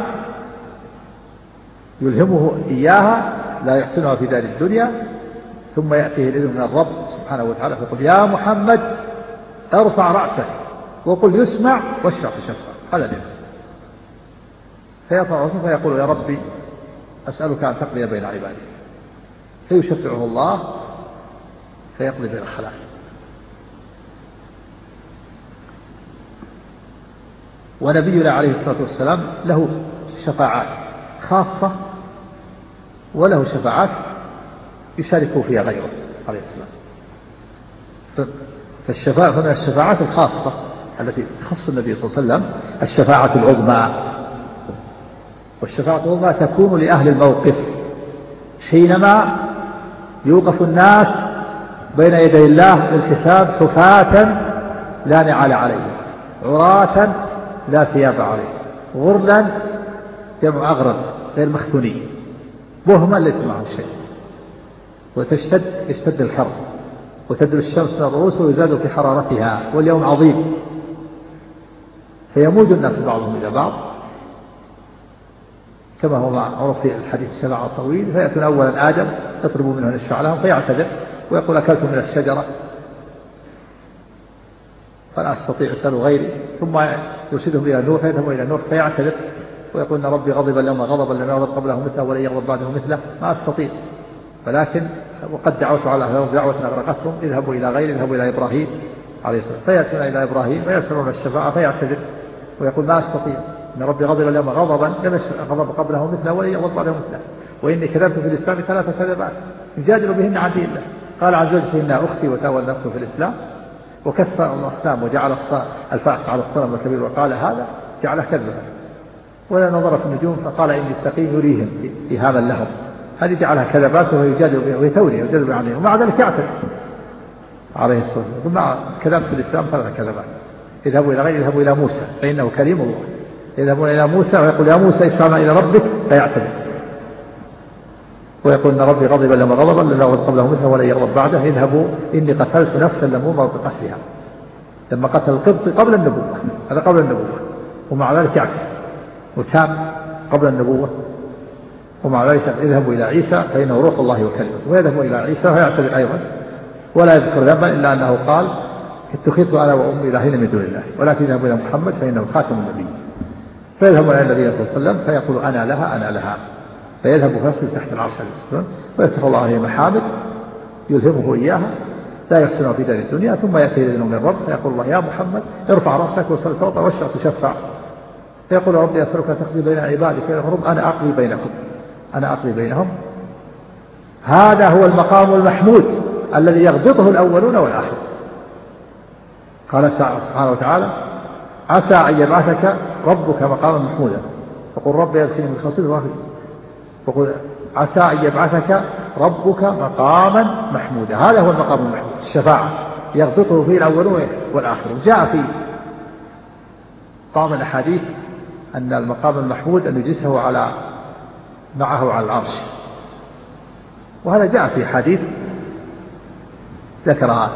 يلهمه إياها لا يحسنها في دار الدنيا، ثم يأتيه الإذن من الرب سبحانه وتعالى فيقول يا محمد ارفع رأسك وقل يسمع واشفع تشفع، هذا الإذن. فيرفع رأسه فيقول يا ربي أسألك أن تقضي بين عبادك، فيشفعه الله فيقضي بين الخلائق. ونبينا عليه الصلاة والسلام له شفاعات خاصة وله شفاعات يشاركه فيها غيره عليه السلام. فالشفاعة فمن الشفاعات الخاصة التي تخص النبي صلى الله عليه وسلم الشفاعة العظمى. والشفاعة العظمى تكون لأهل الموقف حينما يوقف الناس بين يدي الله للحساب حفاة لا نعال عليه، عراة لا ثياب عليه، غرلا جمع أغرب غير مختونين، بهما ليس معهم شيء، وتشتد يشتد الحر وتدل الشمس من الرؤوس ويزاد في حرارتها واليوم عظيم، فيموج الناس بعضهم إلى بعض كما هو معروف في الحديث الشفاعة الطويل. فيأتون أولا آدم يطلب منه أن يشفع لهم فيعتذر ويقول أكلت من الشجرة فلا أستطيع أسأل غيري، ثم يرشدهم إلى نوح فيذهبوا إلى نوح فيعتذر ويقول إن ربي غضب اليوم غضبا لم يغضب قبله مثله ولن يغضب بعده مثله، ما أستطيع، ولكن وقد دعوت على أهلهم دعوة أغرقتهم، اذهبوا إلى غيري، اذهبوا إلى إبراهيم عليه السلام. فيأتون إلى إبراهيم ويسألون الشفاعة فيعتذر ويقول ما أستطيع، إن ربي غضب اليوم غضبا لم يغضب قبله مثله ولن يغضب بعده مثله، وإني كذبت في الإسلام ثلاث كذبات يجادل بهن عن دين الله. قال عن زوجته إنها أختي وتاول نفسه في الإسلام، وكسر الأصنام وجعل الفأس على الصنم الكبير وقال هذا جعله كذبا، ولا نظر في النجوم فقال إني السقيم يريهم إهاما لهم، هذه جعلها كذبات وهو يجادل بها ويثوري ويجادل عنه، ومع ذلك يعتذر عليه الصلاة والسلام. مع كذب في الإسلام ثلاث كذبات، اذهبوا إلى غير اذهبوا إلى موسى فإنه كريم الله يذهبون إلى موسى ويقول يا موسى اشفع إلى ربك فيعتذر، ويقول إن ربي غضب لما غضب لن يغضب قبله مثله ولا يغضب بعده، يذهبوا إني قتلت نفسا لم أمر بقتلها، لما قتل القبط قبل النبوة، هذا قبل النبوة، ومع ذلك يعتذر وتاب قبل النبوة، ومع ذلك يذهب إلى عيسى فإنه روح الله وكلمه، ويذهب إلى عيسى ويعتذر أيضا ولا يذكر ذنبا إلا أنه قال اتخذت أنا وأمي إلهين من دون الله، ولكن يذهب إلى محمد فإنه خاتم النبي، فيذهب إلى النبي صلى الله عليه وسلم فيقول أنا لها أنا لها، فيذهب فيصل تحت العرش عليه السلام ويستغفر الله عليه محامد يلهمه إياها لا يحسنها في دار الدنيا، ثم يأتي إذن من الرب فيقول الله يا محمد ارفع رأسك وسل توضأ واشفع تشفع، فيقول ربي أسألك تقضي بين عبادك فيقول أنا أقضي بينكم أنا أقضي بينهم. هذا هو المقام المحمود الذي يغبطه الأولون والآخرون. قال سبحانه وتعالى عسى أن يبعثك ربك مقاما محمودا، فقل ربي يغفرني من خطيئتي وقل عسى أن يبعثك ربك مقاما محمودا، هذا هو المقام المحمود، الشفاعة يغبطه فيه الأولون والآخرون. جاء في بعض الأحاديث أن المقام المحمود أن يجلسه على معه على العرش، وهذا جاء في حديث ذكرها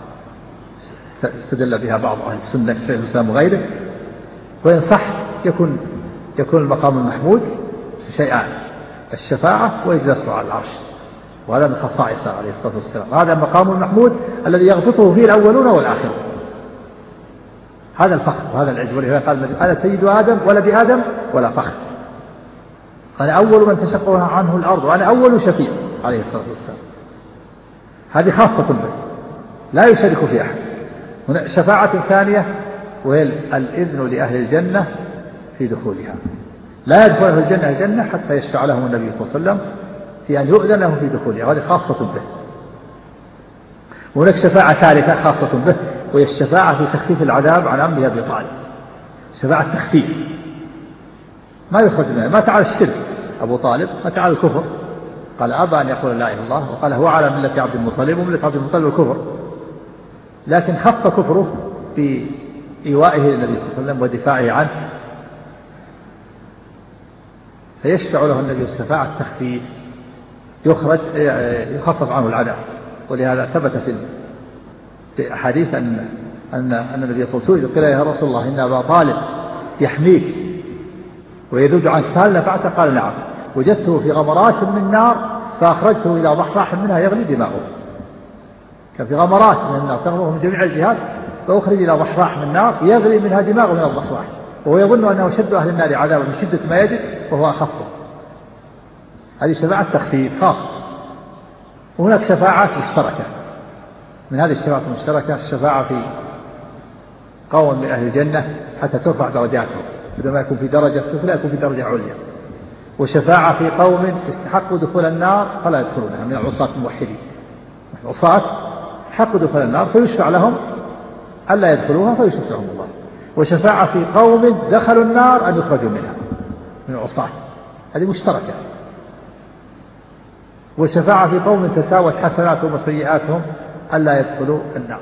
استدل بها بعض أهل السنة في الإسلام وغيره، وإن صح يكون يكون المقام المحمود شيئان، الشفاعة وإجلاسه على العرش، وهذا من خصائصه عليه الصلاة والسلام. هذا المقام المحمود الذي يغبطه فيه الأولون والآخرون، هذا الفخر وهذا العز، ولهذا قال أنا سيد آدم ولد آدم ولا فخر، أنا أول من تشقق عنه الأرض وأنا أول شفيع عليه الصلاة والسلام. هذه خاصة به لا يشارك في أحد. شفاعة ثانية وهي الإذن لأهل الجنة في دخولها، لا يدخل أهل الجنة الجنة حتى يشفع لهم النبي صلى الله عليه وسلم في أن يؤذن لهم في دخولها، وهذه خاصة به. وهناك شفاعة ثالثة خاصة به وهي الشفاعة في تخفيف العذاب عن عمه أبي طالب، شفاعة تخفيف ما يخرج منها، ما تعالى الشرك أبو طالب، ما تعالى الكفر، قال أبى أن يقول لا إله إلا الله، وقال هو على ملة عبد المطلب، وملة عبد المطلب الكفر، لكن خف كفره في إيوائه للنبي صلى الله عليه وسلم ودفاعه عنه، فيشفع له النبي الشفاعة التخفيف، يخرج يخفف عنه العذاب. ولهذا ثبت في أحاديث أن أن أن النبي صلى الله عليه وسلم قال يا رسول الله إن أبا طالب يحميك ويذود عنك، فهل نفعت؟ قال نعم، وجدته في غمرات من نار فأخرجته إلى ضحضاح منها يغلي دماؤه، كان في غمرات من النار تغمره من جميع الجهات فأخرج إلى ضحضاح من نار يغلي منها دماغه من الضحضاح، وهو يظن أنه شد أهل النار عذابا من شدة ما يجد وهو أخفه. هذه شفاعة تخفيف خاص. وهناك شفاعات مشتركة، من هذه الشفاعات المشتركة الشفاعة في قوم من أهل الجنة حتى ترفع درجاتهم، بدل ما يكون في درجة سفلى يكون في درجة عليا، وشفاعة في قوم استحقوا دخول النار فلا يدخلونها من العصاة الموحدين، العصاة استحقوا دخول النار فيشفع لهم ألا يدخلوها فيشفعهم الله، وشفاعة في قوم دخلوا النار أن يخرجوا منها من العصاة، هذه مشتركة. وشفاعة في قوم تساوت حسناتهم وسيئاتهم ألا يدخلوا النار.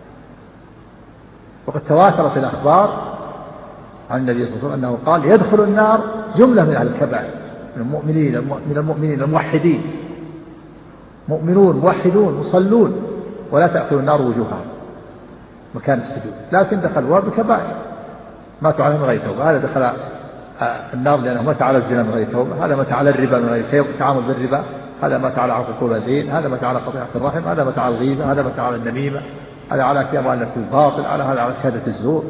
وقد تواترت الأخبار عن النبي صلى الله عليه وسلم أنه قال يدخل النار جملة من أهل الكبائر من المؤمنين من المؤمنين الموحدين، مؤمنون موحدون مصلون ولا تأكل النار وجوههم مكان السجود، لكن دخلوا بكبائر ماتوا على من غير توبة، هذا دخل النار لأنه مات على الزنا من غير توبة، هذا مات على الربا من غير تعامل بالربا، هذا مات على عقوق الوالدين، هذا مات على قطيعة الرحم، هذا مات على الغيبة، هذا مات على النميمة، هذا على أكل أموال الناس الباطل، على هذا على شهادة الزور.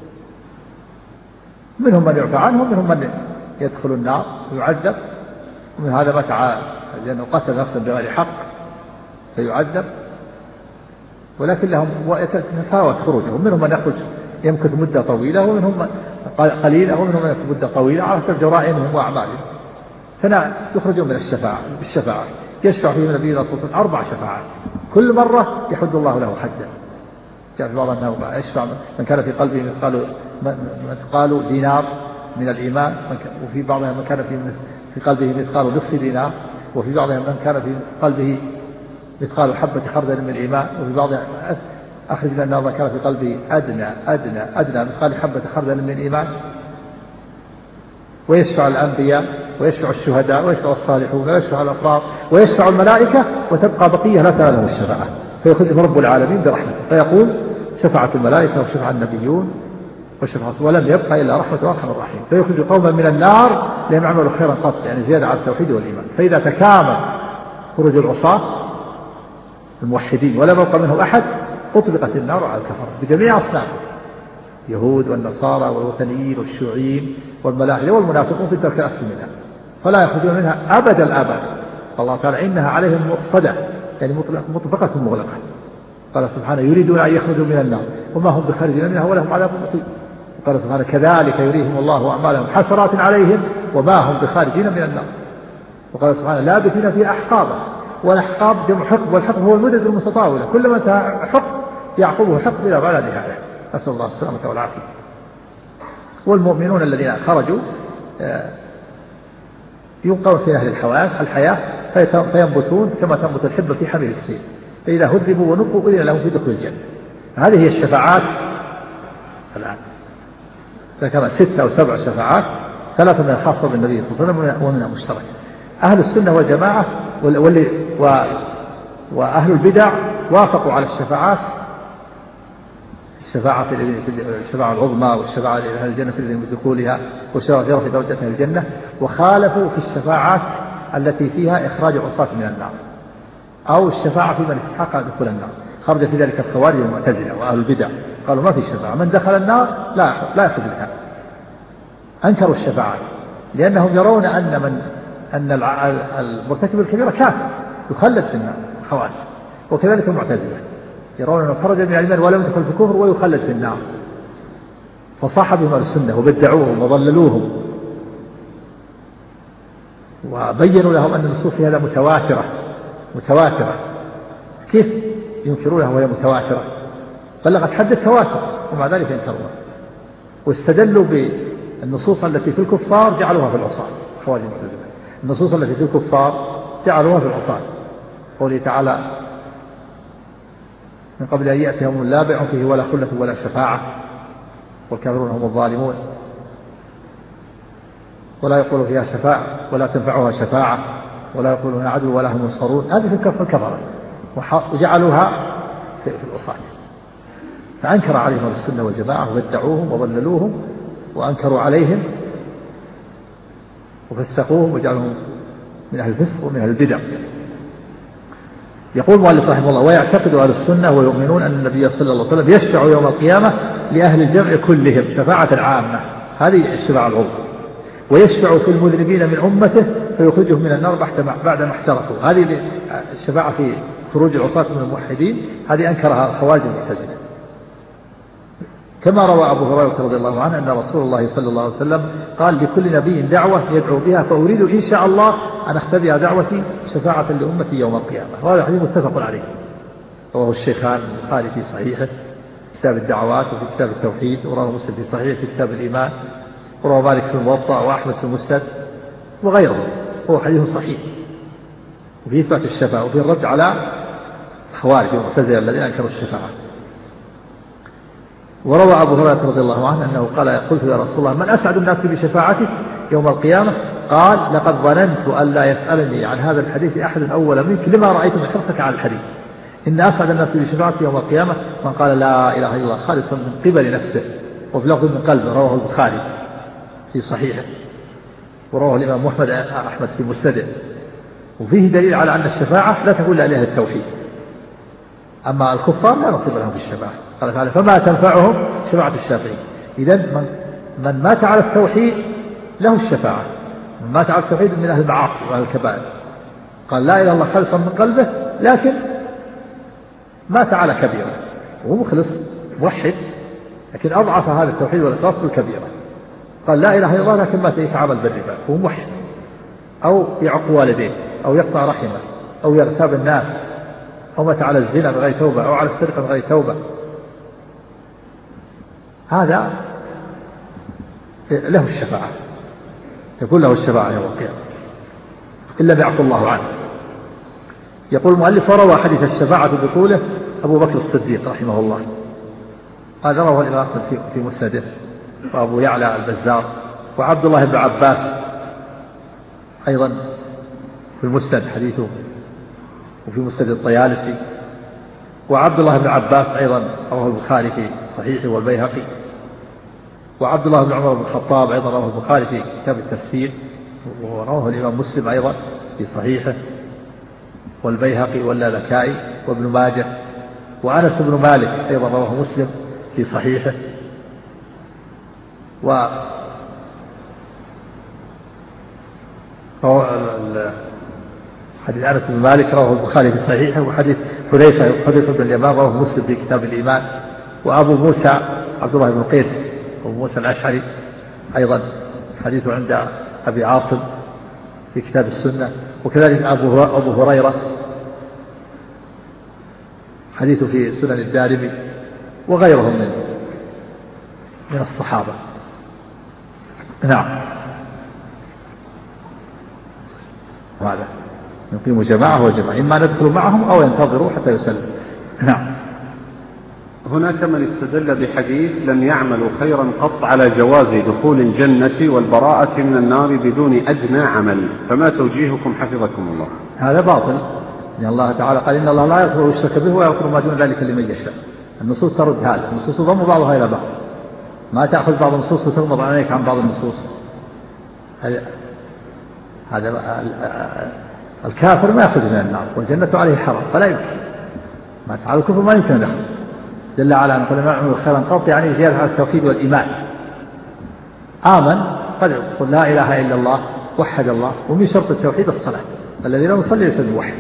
منهم من يعفى عنه ومنهم من يدخل النار ويعذب، ومن هذا مات على لأنه قتل نفسا بغير حق فيعذب، ولكن لهم يتفاوت خروجهم، منهم من يخرج يمكث مدة طويلة ومنهم قليلة ومنهم من يمكث مدة طويلة على حسب جرائمهم وأعمالهم، فلا يخرجون من الشفاعة بالشفاعة. يشفع فيه النبي صلى الله عليه وسلم أربع شفاعات كل مرة يحد الله له حدا. جاء في بعض أنه يشفع من كان في قلبه مثقال مثقال دينار من الإيمان، وفي بعضهم من كان في في قلبه مثقال نصف دينار، وفي بعضهم من كان في قلبه مثقال حبة خردل من الإيمان، وفي بعضهم أخرج لنا من كان في قلبه أدنى أدنى أدنى مثقال حبة خردل من الإيمان. ويشفع الأنبياء ويشفع الشهداء ويشفع الصالحون ويشفع الأفراد ويشفع الملائكة، وتبقى بقية لا تنالهم الشفاعة، فيخرجهم رب العالمين برحمته فيقول شفعت الملائكة وشفع النبيون وشفع ولم يبقى إلا رحمة أرحم الراحمين، فيخرج قوما من النار لم يعملوا خيرا قط، يعني زيادة على التوحيد والإيمان. فإذا تكامل خروج العصاة الموحدين ولم يبقى منهم أحد أطلقت النار على الكفر بجميع أصنافهم، يهود والنصارى والوثنيين والشيوعيين والملاحدة والمنافقون في الدرك الأسفل منها، فلا يخرجون منها أبد الآباد. الله تعالى إنها عليهم مؤصدة، يعني مطبقة مغلقة. قال سبحانه يريدون أن يخرجوا من النار وما هم بخارجين منها ولهم عذاب مقيم. قال سبحانه كذلك يريهم الله أعمالهم حسرات عليهم وما هم بخارجين من النار. وقال سبحانه لابثين فيها أحقابا، والأحقاب جمع حقب، والحقب هو المدد المتطاولة، كلما انتهى حقب يعقبه حقب إلى بعد نهاية، نسأل الله السلامة والعافية. والمؤمنون الذين خرجوا يبقون في أهل الحياة الحياة فينبتون كما تنبت الحبة في حمل السيل، فإذا هذبوا ونقوا إذن لهم في دخول الجنة. هذه هي الشفاعات الآن، ذكر ستة أو سبع شفاعات، ثلاثة من الخاصة بالنبي صلى الله عليه وسلم ومن المشترك. أهل السنة والجماعة وأهل البدع وافقوا على الشفاعات، الشفاعة الشفاعة العظمى والشفاعة لأهل الجنة في دخولها والشفاعة في رفع درجة أهل الجنة، وخالفوا في الشفاعات التي فيها إخراج العصاة من النار أو الشفاعة في من استحق دخول النار. خرج في ذلك الخوارج والمعتزلة وأهل البدع، قالوا ما في شفاعة، من دخل النار لا لا يخرج منها. أنكروا الشفاعات لأنهم يرون أن من أن المرتكب الكبيرة كافر يخلد في النار، الخوارج. وكذلك المعتزلة يرون أنه خرج من الإيمان ولم يدخل في الكفر ويخلد في النار، فصاحبهم السنة وبدعوهم وضللوهم وبينوا لهم أن النصوص في هذا متواترة متواترة كيف ينكرونها وهي متواترة؟ بلغت حد التواتر ومع ذلك ينكرونها. واستدلوا بالنصوص التي في الكفار جعلوها في العصاة، خوارج المعتزلة النصوص التي في الكفار جعلوها في العصاة، قوله تعالى من قبل أن يأتي يوم لا بيع فيه ولا خلة ولا شفاعة والكافرون هم الظالمون، ولا يقول فيها شفاعة ولا تنفعها شفاعة ولا يقولون عدو ولا هم ينصرون. هذه في الكفر الكفرة وجعلوها في العصاة. فأنكر عليهم السنة والجماعة وبدعوهم وضللوهم وأنكروا عليهم وفسقوهم وجعلهم من أهل الفسق ومن أهل البدع. يقول مؤلف رحمه الله ويعتقد أهل السنة ويؤمنون أن النبي صلى الله عليه وسلم يشفع يوم القيامة لأهل الجمع كلهم شفاعة عامة، هذه الشفاعة العظمى، ويشفع في المذنبين من أمته فيخرجهم من النار بعد ما احترقوا. هذه الشفاعة في خروج العصاة من الموحدين هذه أنكرها الخوارج المعتزلة. كما روى أبو هريرة رضي الله عنه أن رسول الله صلى الله عليه وسلم قال لكل نبي دعوة يدعو بها فأريد إن شاء الله أن أختبئ دعوتي شفاعة لأمتي يوم القيامة. وهذا حديث متفق عليه، رواه الشيخان البخاري في صحيحه كتاب الدعوات وفي كتاب التوحيد، ورواه مسلم في صحيحه في كتاب الإيمان، ورواه مالك في الموطأ وأحمد في المسند وغيره. هو حديث صحيح وفيه إثبات الشفاعة وفيه الرد على الخوارج والمعتزلة الذين أنكروا الشفاعة. وروى أبو هريرة رضي الله عنه أنه قال قلت يا رسول الله من أسعد الناس بشفاعتك يوم القيامة؟ قال لقد ظننت أن لا يسألني عن هذا الحديث أحد أول منك لما رأيت من حرصك على الحديث. إن أسعد الناس بشفاعتك يوم القيامة من قال لا إله إلا الله خالصا من قبل نفسه وفي لفظ من قلبه، رواه البخاري في صحيحه ورواه الإمام محمد أحمد في مسنده. وفيه دليل على أن الشفاعة لا تكون لأهل التوحيد، أما الكفار لا نصيب لهم في الشفاعة. قال تعالى فما تنفعهم شفاعة الشافعين. إذن من, من مات على التوحيد له الشفاعة، من مات على التوحيد من أهل المعاصي وأهل الكبائر قال لا إله إلا الله خالصا من قلبه لكن مات على كبيرة وهو مخلص موحد لكن أضعف هذا التوحيد والإخلاص بالكبيرة، قال لا إله إلا الله لكن مات يتعامل بالربا وهو موحد أو يعق والديه أو يقطع رحمه أو يغتاب الناس أو مات على الزنا بغير توبة أو على السرقة بغير توبة، هذا له الشفاعة، تكون له الشفاعة يوم القيامة إلا بيعفو الله عنه. يقول المؤلف وروى حديث الشفاعة بطوله أبو بكر الصديق رحمه الله، هذا رواه الإمام في مسنده وأبو يعلى البزار وعبد الله بن عباس أيضا في المسند حديثه وفي مسند الطيالسي. وعبد الله بن عباس أيضا رواه البخاري في صحيحه والبيهقي. وعبد الله بن عمر بن الخطاب أيضا رواه البخاري في كتاب التفسير ورواه الإمام مسلم أيضا في صحيحه والبيهقي واللالكائي وابن ماجه. وأنس بن مالك أيضا رواه مسلم في صحيحه. و حديث أنس بن مالك رواه البخاري في صحيحه. وحديث حذيفة حذيفة بن اليمان رواه مسلم في كتاب الإيمان. وأبو موسى عبد الله بن قيس أبو موسى الأشعري أيضا حديثه عند أبي عاصم في كتاب السنة. وكذلك أبو أبو هريرة حديثه في سنن الدارمي وغيرهم من من الصحابة. نعم. وهذا يقيم جماعة وجماعة إما ندخل معهم أو ينتظروا حتى يسلم. نعم. هناك من استدل بحديث لن يعملوا خيرا قط على جواز دخول الجنة والبراءة من النار بدون أدنى عمل، فما توجيهكم حفظكم الله؟ هذا باطل، لأن الله تعالى قال إن الله لا يغفر ويشرك به ويغفر ما دون ذلك لمن يشاء. النصوص ترد هذا، النصوص تضم بعضها إلى بعض، ما تأخذ بعض النصوص وتغمض عليك عن بعض النصوص. هذا الكافر ما يخرج من النار والجنة عليه حرام فلا يمكن، ما تفعل الكفر ما يمكن دخل. دل على أن كل ما يعمل خيرا قط يعني زيادة على التوحيد والإيمان. آمن قد يقول لا إله إلا الله وحد الله، ومن شرط التوحيد الصلاة، الذي لا يصلي ليس بموحد.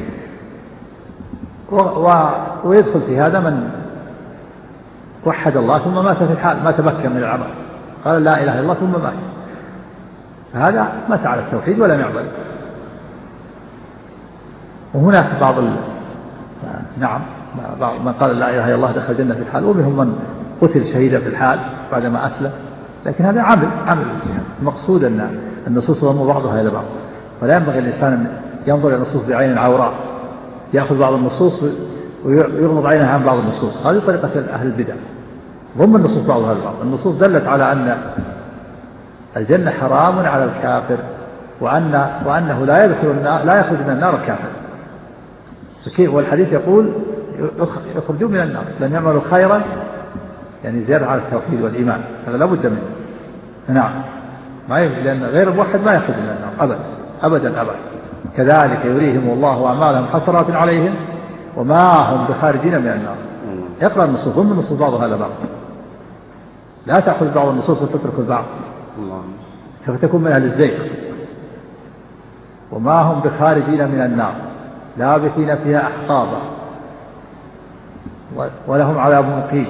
ويدخل في هذا من وحد الله ثم مات في الحال ما تمكن من العمل، قال لا إله إلا الله ثم مات، هذا مات على التوحيد ولم يعمل. وهناك بعض ال... نعم بعض من قال لا إله إلا الله دخل الجنة في الحال، ومنهم من قتل شهيدا في الحال بعدما أسلم، لكن هذا عمل عمل المقصود أن النصوص تضم بعضها إلى بعض، ولا ينبغي الإنسان أن ينظر إلى النصوص بعين عوراء، يأخذ بعض النصوص ويغمض عينها عن بعض النصوص. هذه طريقة أهل البدع، ضم النصوص بعضها البعض. النصوص دلت على أن الجنة حرام على الكافر، وأن وأنه لا يدخل النار لا يخرج من النار الكافر. والحديث يقول يخرجون من النار لن يعملوا خيرا، يعني زيادة على التوحيد والإيمان، هذا لا بد منه. نعم، ما يمكن، لأن غير الموحد ما يخرج من النار أبدا أبدا أبدا. كذلك يريهم الله أعمالهم حسرات عليهم وما هم بخارجين من النار. اقرأ النصوص، ضم النصوص بعضها إلى بعض، لا تأخذ بعض النصوص وتترك البعض فتكون من أهل الزيغ. وما هم بخارجين من النار لابثين فيها أحقابا ولهم عذاب مقيم.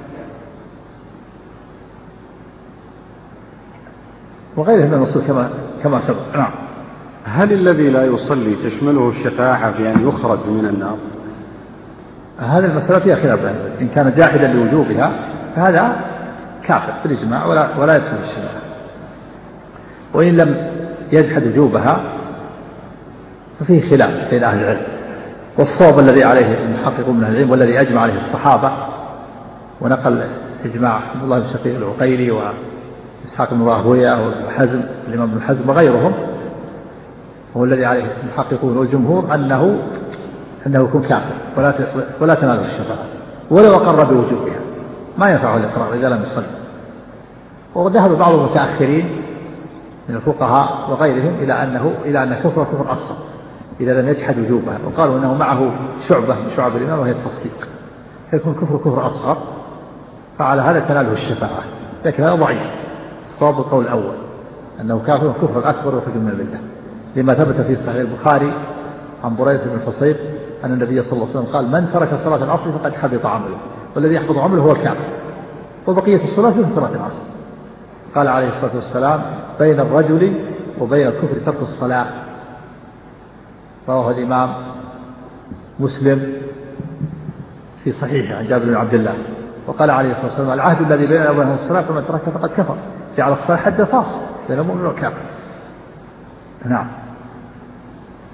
وغيره من النصوص كما كما سبق. نعم. هل الذي لا يصلي تشمله الشفاعة بأن يخرج من النار؟ هذه المسألة فيها خلاف، إن كان جاحدا لوجوبها فهذا كافر بالإجماع ولا ولا يدخل الشفاعة، وإن لم يجحد وجوبها ففيه خلاف بين أهل العلم. والصواب الذي عليه المحققون من أهل العلم والذي أجمع عليه الصحابة، ونقل إجماع عبد الله بن شقيق العقيلي وإسحاق بن راهويه وحزم الإمام ابن حزم وغيرهم، هو الذي عليه المحققون والجمهور أنه أنه يكون كافر ولا ولا تنال الشفاعة ولو أقر بوجوبها، ما ينفعه الإقرار إذا لم يصلي. وذهب بعض المتأخرين من الفقهاء وغيرهم إلى أنه إلى أن كفر كفر أصغر إذا لم يجحد وجوبها، وقالوا أنه معه شعبة من شعب الإيمان وهي التصديق، فيكون كفر كفر أصغر، فعلى هذا تناله الشفاعة. لكن هذا ضعيف، الصواب القول الأول أنه كافر كفر أكبر وخرج من الملة، لما ثبت في صحيح البخاري عن بريدة بن الحصيب أن النبي صلى الله عليه وسلم قال من ترك صلاة العصر فقد حبط عمله، والذي يحبط عمله هو الكافر، وبقية الصلاة في صلاة العصر. قال عليه الصلاة والسلام بين الرجل وبين الكفر ترك الصلاة، رواه الإمام مسلم في صحيحه عن جابر بن عبد الله. وقال عليه الصلاة والسلام العهد الذي بيننا وبين الصلاة فمن تركها فقد كفر، جعل الصلاة حد فاصل بين المؤمن والكافر. نعم.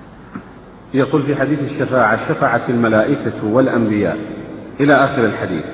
يقول في حديث الشفاعة شفعت الملائكة والأنبياء إلى آخر الحديث،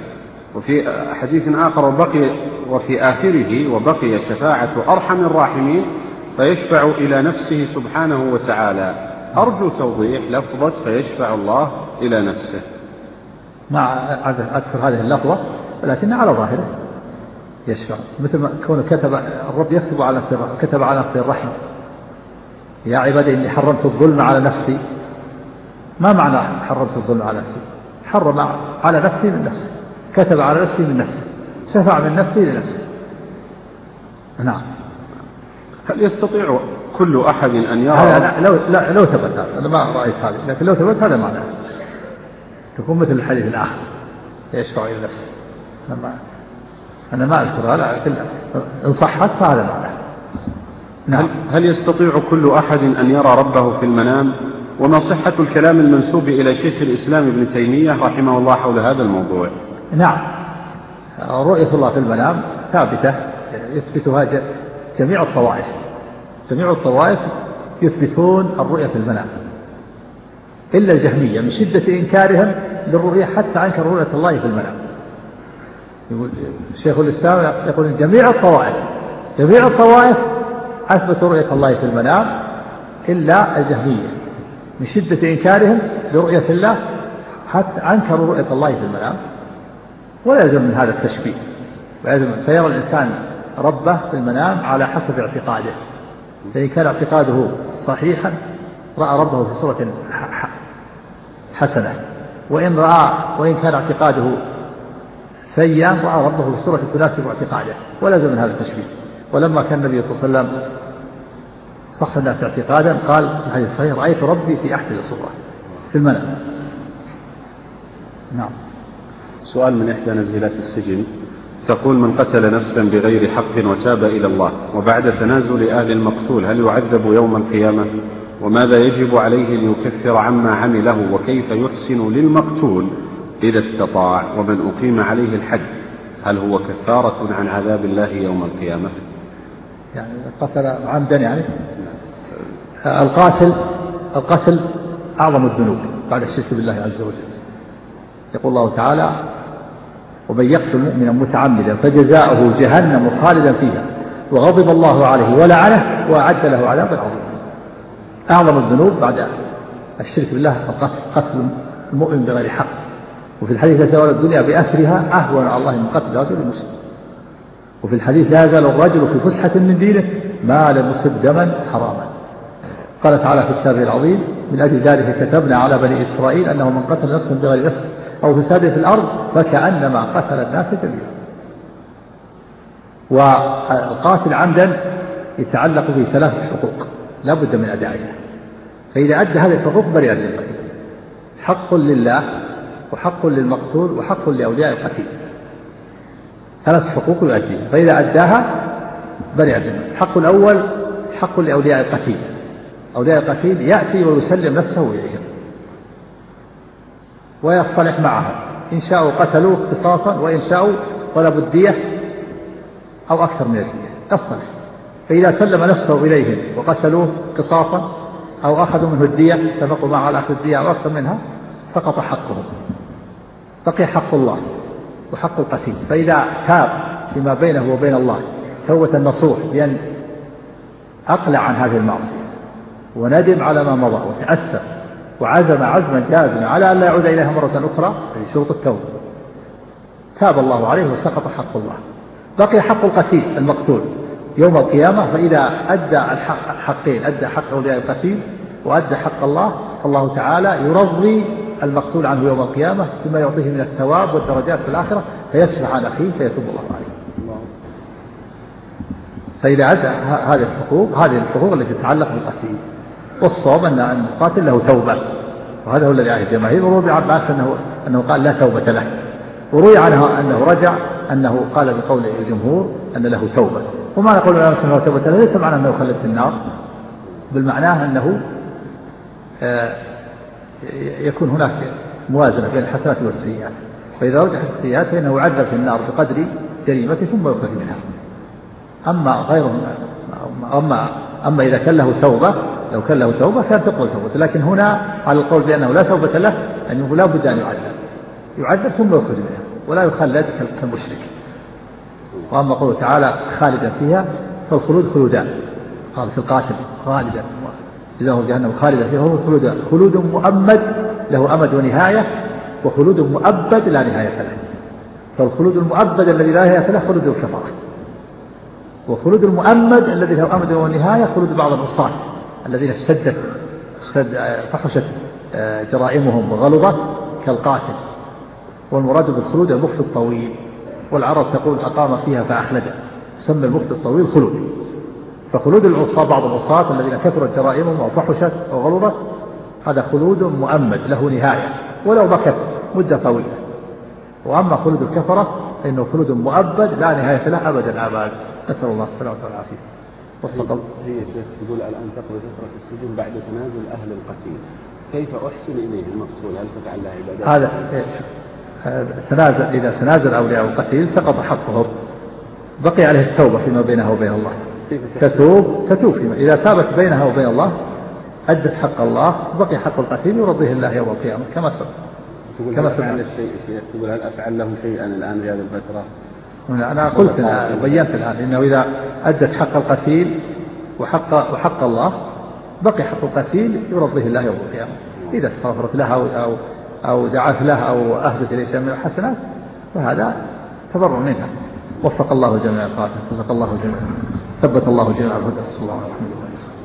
وفي حديث آخر وبقي وفي آخره وبقي شفاعة أرحم الراحمين فيشفع إلى نفسه سبحانه وتعالى. أرجو توضيح لفظة فيشفع الله إلى نفسه. مع أكثر هذه اللفظة ولكن على ظاهره يشفع، مثل ما كونه كتب الرب يكتب على نفسه كتب على نفسه الرحمة، يا عبادي إني حرمت الظلم على نفسي. ما معنى حرمت الظلم على نفسي؟ حرم على نفسي من نفسي، كتب على نفسي من نفسي، شفع من نفسي لنفسي. نعم. هل يستطيع كل أحد أن يرى؟ لا لو لا لو ثبت هذا، أنا ما رأيت هذا، لكن لو ثبت هذا معناه تكون مثل الحديث الآخر يشفع إلى نفسه. أنا أنا ما أذكرها، لكن إن صحت فهذا معناه. نعم. هل يستطيع كل أحد أن يرى ربه في المنام؟ وما صحة الكلام المنسوب إلى شيخ الإسلام ابن تيمية رحمه الله حول هذا الموضوع؟ نعم، رؤية الله في المنام ثابتة يثبتها جميع الطوائف، جميع الطوائف يثبتون الرؤية في المنام إلا الجهمية من شدة إنكارهم للرؤية حتى أنكر رؤية الله في المنام. يقول شيخ الإسلام يقول جميع الطوائف جميع الطوائف أثبتوا رؤية الله في المنام إلا الجهمية من شدة إنكارهم لرؤية الله حتى أنكروا رؤية الله في المنام. ولا يلزم من هذا التشبيه، فيرى الإنسان ربه في المنام على حسب اعتقاده، فإن كان اعتقاده صحيحا رأى ربه في صورة حسنة، وإن رأى وإن كان اعتقاده سيئا رأى ربه في صورة تناسب اعتقاده. ولا يلزم من هذا التشبيه. ولما كان النبي صلى الله عليه وسلم صح الناس اعتقادا قال في حديث صحيح رأيت ربي في أحسن صورة في المنام. نعم. سؤال من إحدى نزيلات السجن تقول من قتل نفسا بغير حق وتاب إلى الله وبعد تنازل أهل المقتول هل يعذب يوم القيامة؟ وماذا يجب عليه ليكفر عما عمله؟ وكيف يحسن للمقتول إذا استطاع؟ ومن أقيم عليه الحد هل هو كفارة عن عذاب الله يوم القيامة؟ يعني قتل عمدا، يعني القاتل القتل أعظم الذنوب بعد الشرك بالله عز وجل. يقول الله تعالى ومن يقتل مؤمنا متعمدا فجزاؤه جهنم خالدا فيها وغضب الله عليه ولعنه وأعد له عذابا عظيما. أعظم الذنوب بعد الشرك بالله القتل، قتل المؤمن بغير حق. وفي الحديث لا زوال الدنيا بأسرها أهون على الله من قتل رجل مسلم. وفي الحديث لا يزال الرجل في فسحة من دينه ما لم يصب دما حراما. قال تعالى في كتابه العظيم من أجل ذلك كتبنا على بني إسرائيل أنه من قتل نفسا بغير نفس أو فساد في الأرض فكأنما قتل الناس جميعا. والقاتل عمدا يتعلق به ثلاث حقوق لا بد من أدائها، فإذا أدى هذه الحقوق برئ من القتل. حق لله وحق للمقتول وحق لأولياء القتيل، ثلاث حقوق يؤديها، فإذا أداها برئ منه. الحق الأول حق لأولياء القتيل، أولياء القتيل يأتي ويسلم نفسه إليهم ويصطلح معهم، إن شاءوا قتلوه قصاصا وإن شاءوا طلبوا الدية أو أكثر من الدية يصطلح. فإذا سلم نفسه إليهم وقتلوه قصاصا أو أخذوا منه الدية اتفقوا معه على أخذ الدية أو أكثر منها سقط حقهم، بقي حق الله وحق القتيل. فإذا تاب فيما بينه وبين الله توبة نصوح بأن أقلع عن هذه المعصية وندم على ما مضى وتأسف وعزم عزما جازما على أن لا يعود إليها مرة أخرى في شروط التوبة، تاب الله عليه وسقط حق الله. بقي حق القتيل المقتول يوم القيامة، فإذا أدى الحقين، أدى حق أولياء القتيل وأدى حق الله، فالله تعالى يرضي المقتول عنه يوم القيامة بما يعطيه من الثواب والدرجات في الآخرة، فيسمح عن أخيه فيتوب الله عليه. فإذا أدى هذه الحقوق هذه الحقوق التي تتعلق بالقتيل. والصواب أن القاتل له توبة، وهذا هو الذي عليه الجماهير. وروي عن عباس أنه أنه قال لا توبة له، وروي عنه أنه رجع أنه قال بقول الجمهور أن له توبة. وما نقول أنه توبة له ليس معنى أنه خلد في النار، بالمعنى أنه يكون هناك موازنة بين الحسنات والسيئات، فإذا رجحت السيئات فإنه يعذب في النار بقدر جريمته ثم يخرج منها. أما غيره أما أما إذا كان له توبة، لو كان له توبة كان تقبل توبته. لكن هنا على القول بأنه لا توبة له أنه لا بد أن يعذب يعذب ثم يخرج منها، ولا يخلد كالمشرك. وأما قوله تعالى خالدا فيها فالخلود خلودان، قال في القاتل خالدا جزاه جهنم خالدا فيها هو خلود خلود مؤمد له أمد ونهاية، وخلود مؤبد لا نهاية له. فالخلود المؤبد الذي لا نهاية له خلود الكفرة، وخلود المؤمد الذي له أمد ونهاية خلود بعض العصاة الذين اشتدت فحشت جرائمهم وغلظت كالقاتل. والمراد بالخلود المكث الطويل، والعرب تقول أقام فيها فأخلد، سمى المكث الطويل خلود. فخلود العصاة بعض العصاة الذين كثرت جرائمهم أو فحشت أو غلظت هذا خلود مؤمد له نهاية ولو بكت مدة طويلة. وأما خلود الكفرة فإنه خلود مؤبد لا نهاية له أبد الآباد، نسأل الله السلامة والعافية. وفق هي شيخ تقول الآن تقضي فترة السجن بعد تنازل أهل القتيل، كيف أحسن إليه المقصود؟ هل تفعل له عبادات؟ هذا تنازل، إذا تنازل أولياء القتيل سقط حقهم، بقي عليه التوبة فيما بينها وبين الله، تتوب تتوب فيما إذا تابت بينها وبين الله أدت حق الله، بقي حق القتيل يرضيه الله يوم القيامة كما سبق. تقول كما سبق الشيء تقول هل أفعل له شيئا الآن في هذه الفترة؟ أنا قلت بينت الآن إنه إذا أدت حق القتيل وحق وحق الله بقي حق القتيل يرضيه الله يوم القيامة. إذا استغفرت له أو أو أو دعت له أو أهدت إليه شيئا من الحسنات فهذا تبرع منها. وفق الله جميع القاتل، رزق الله جميعا، ثبت الله جميع الهدى، صلى الله عليه وسلم.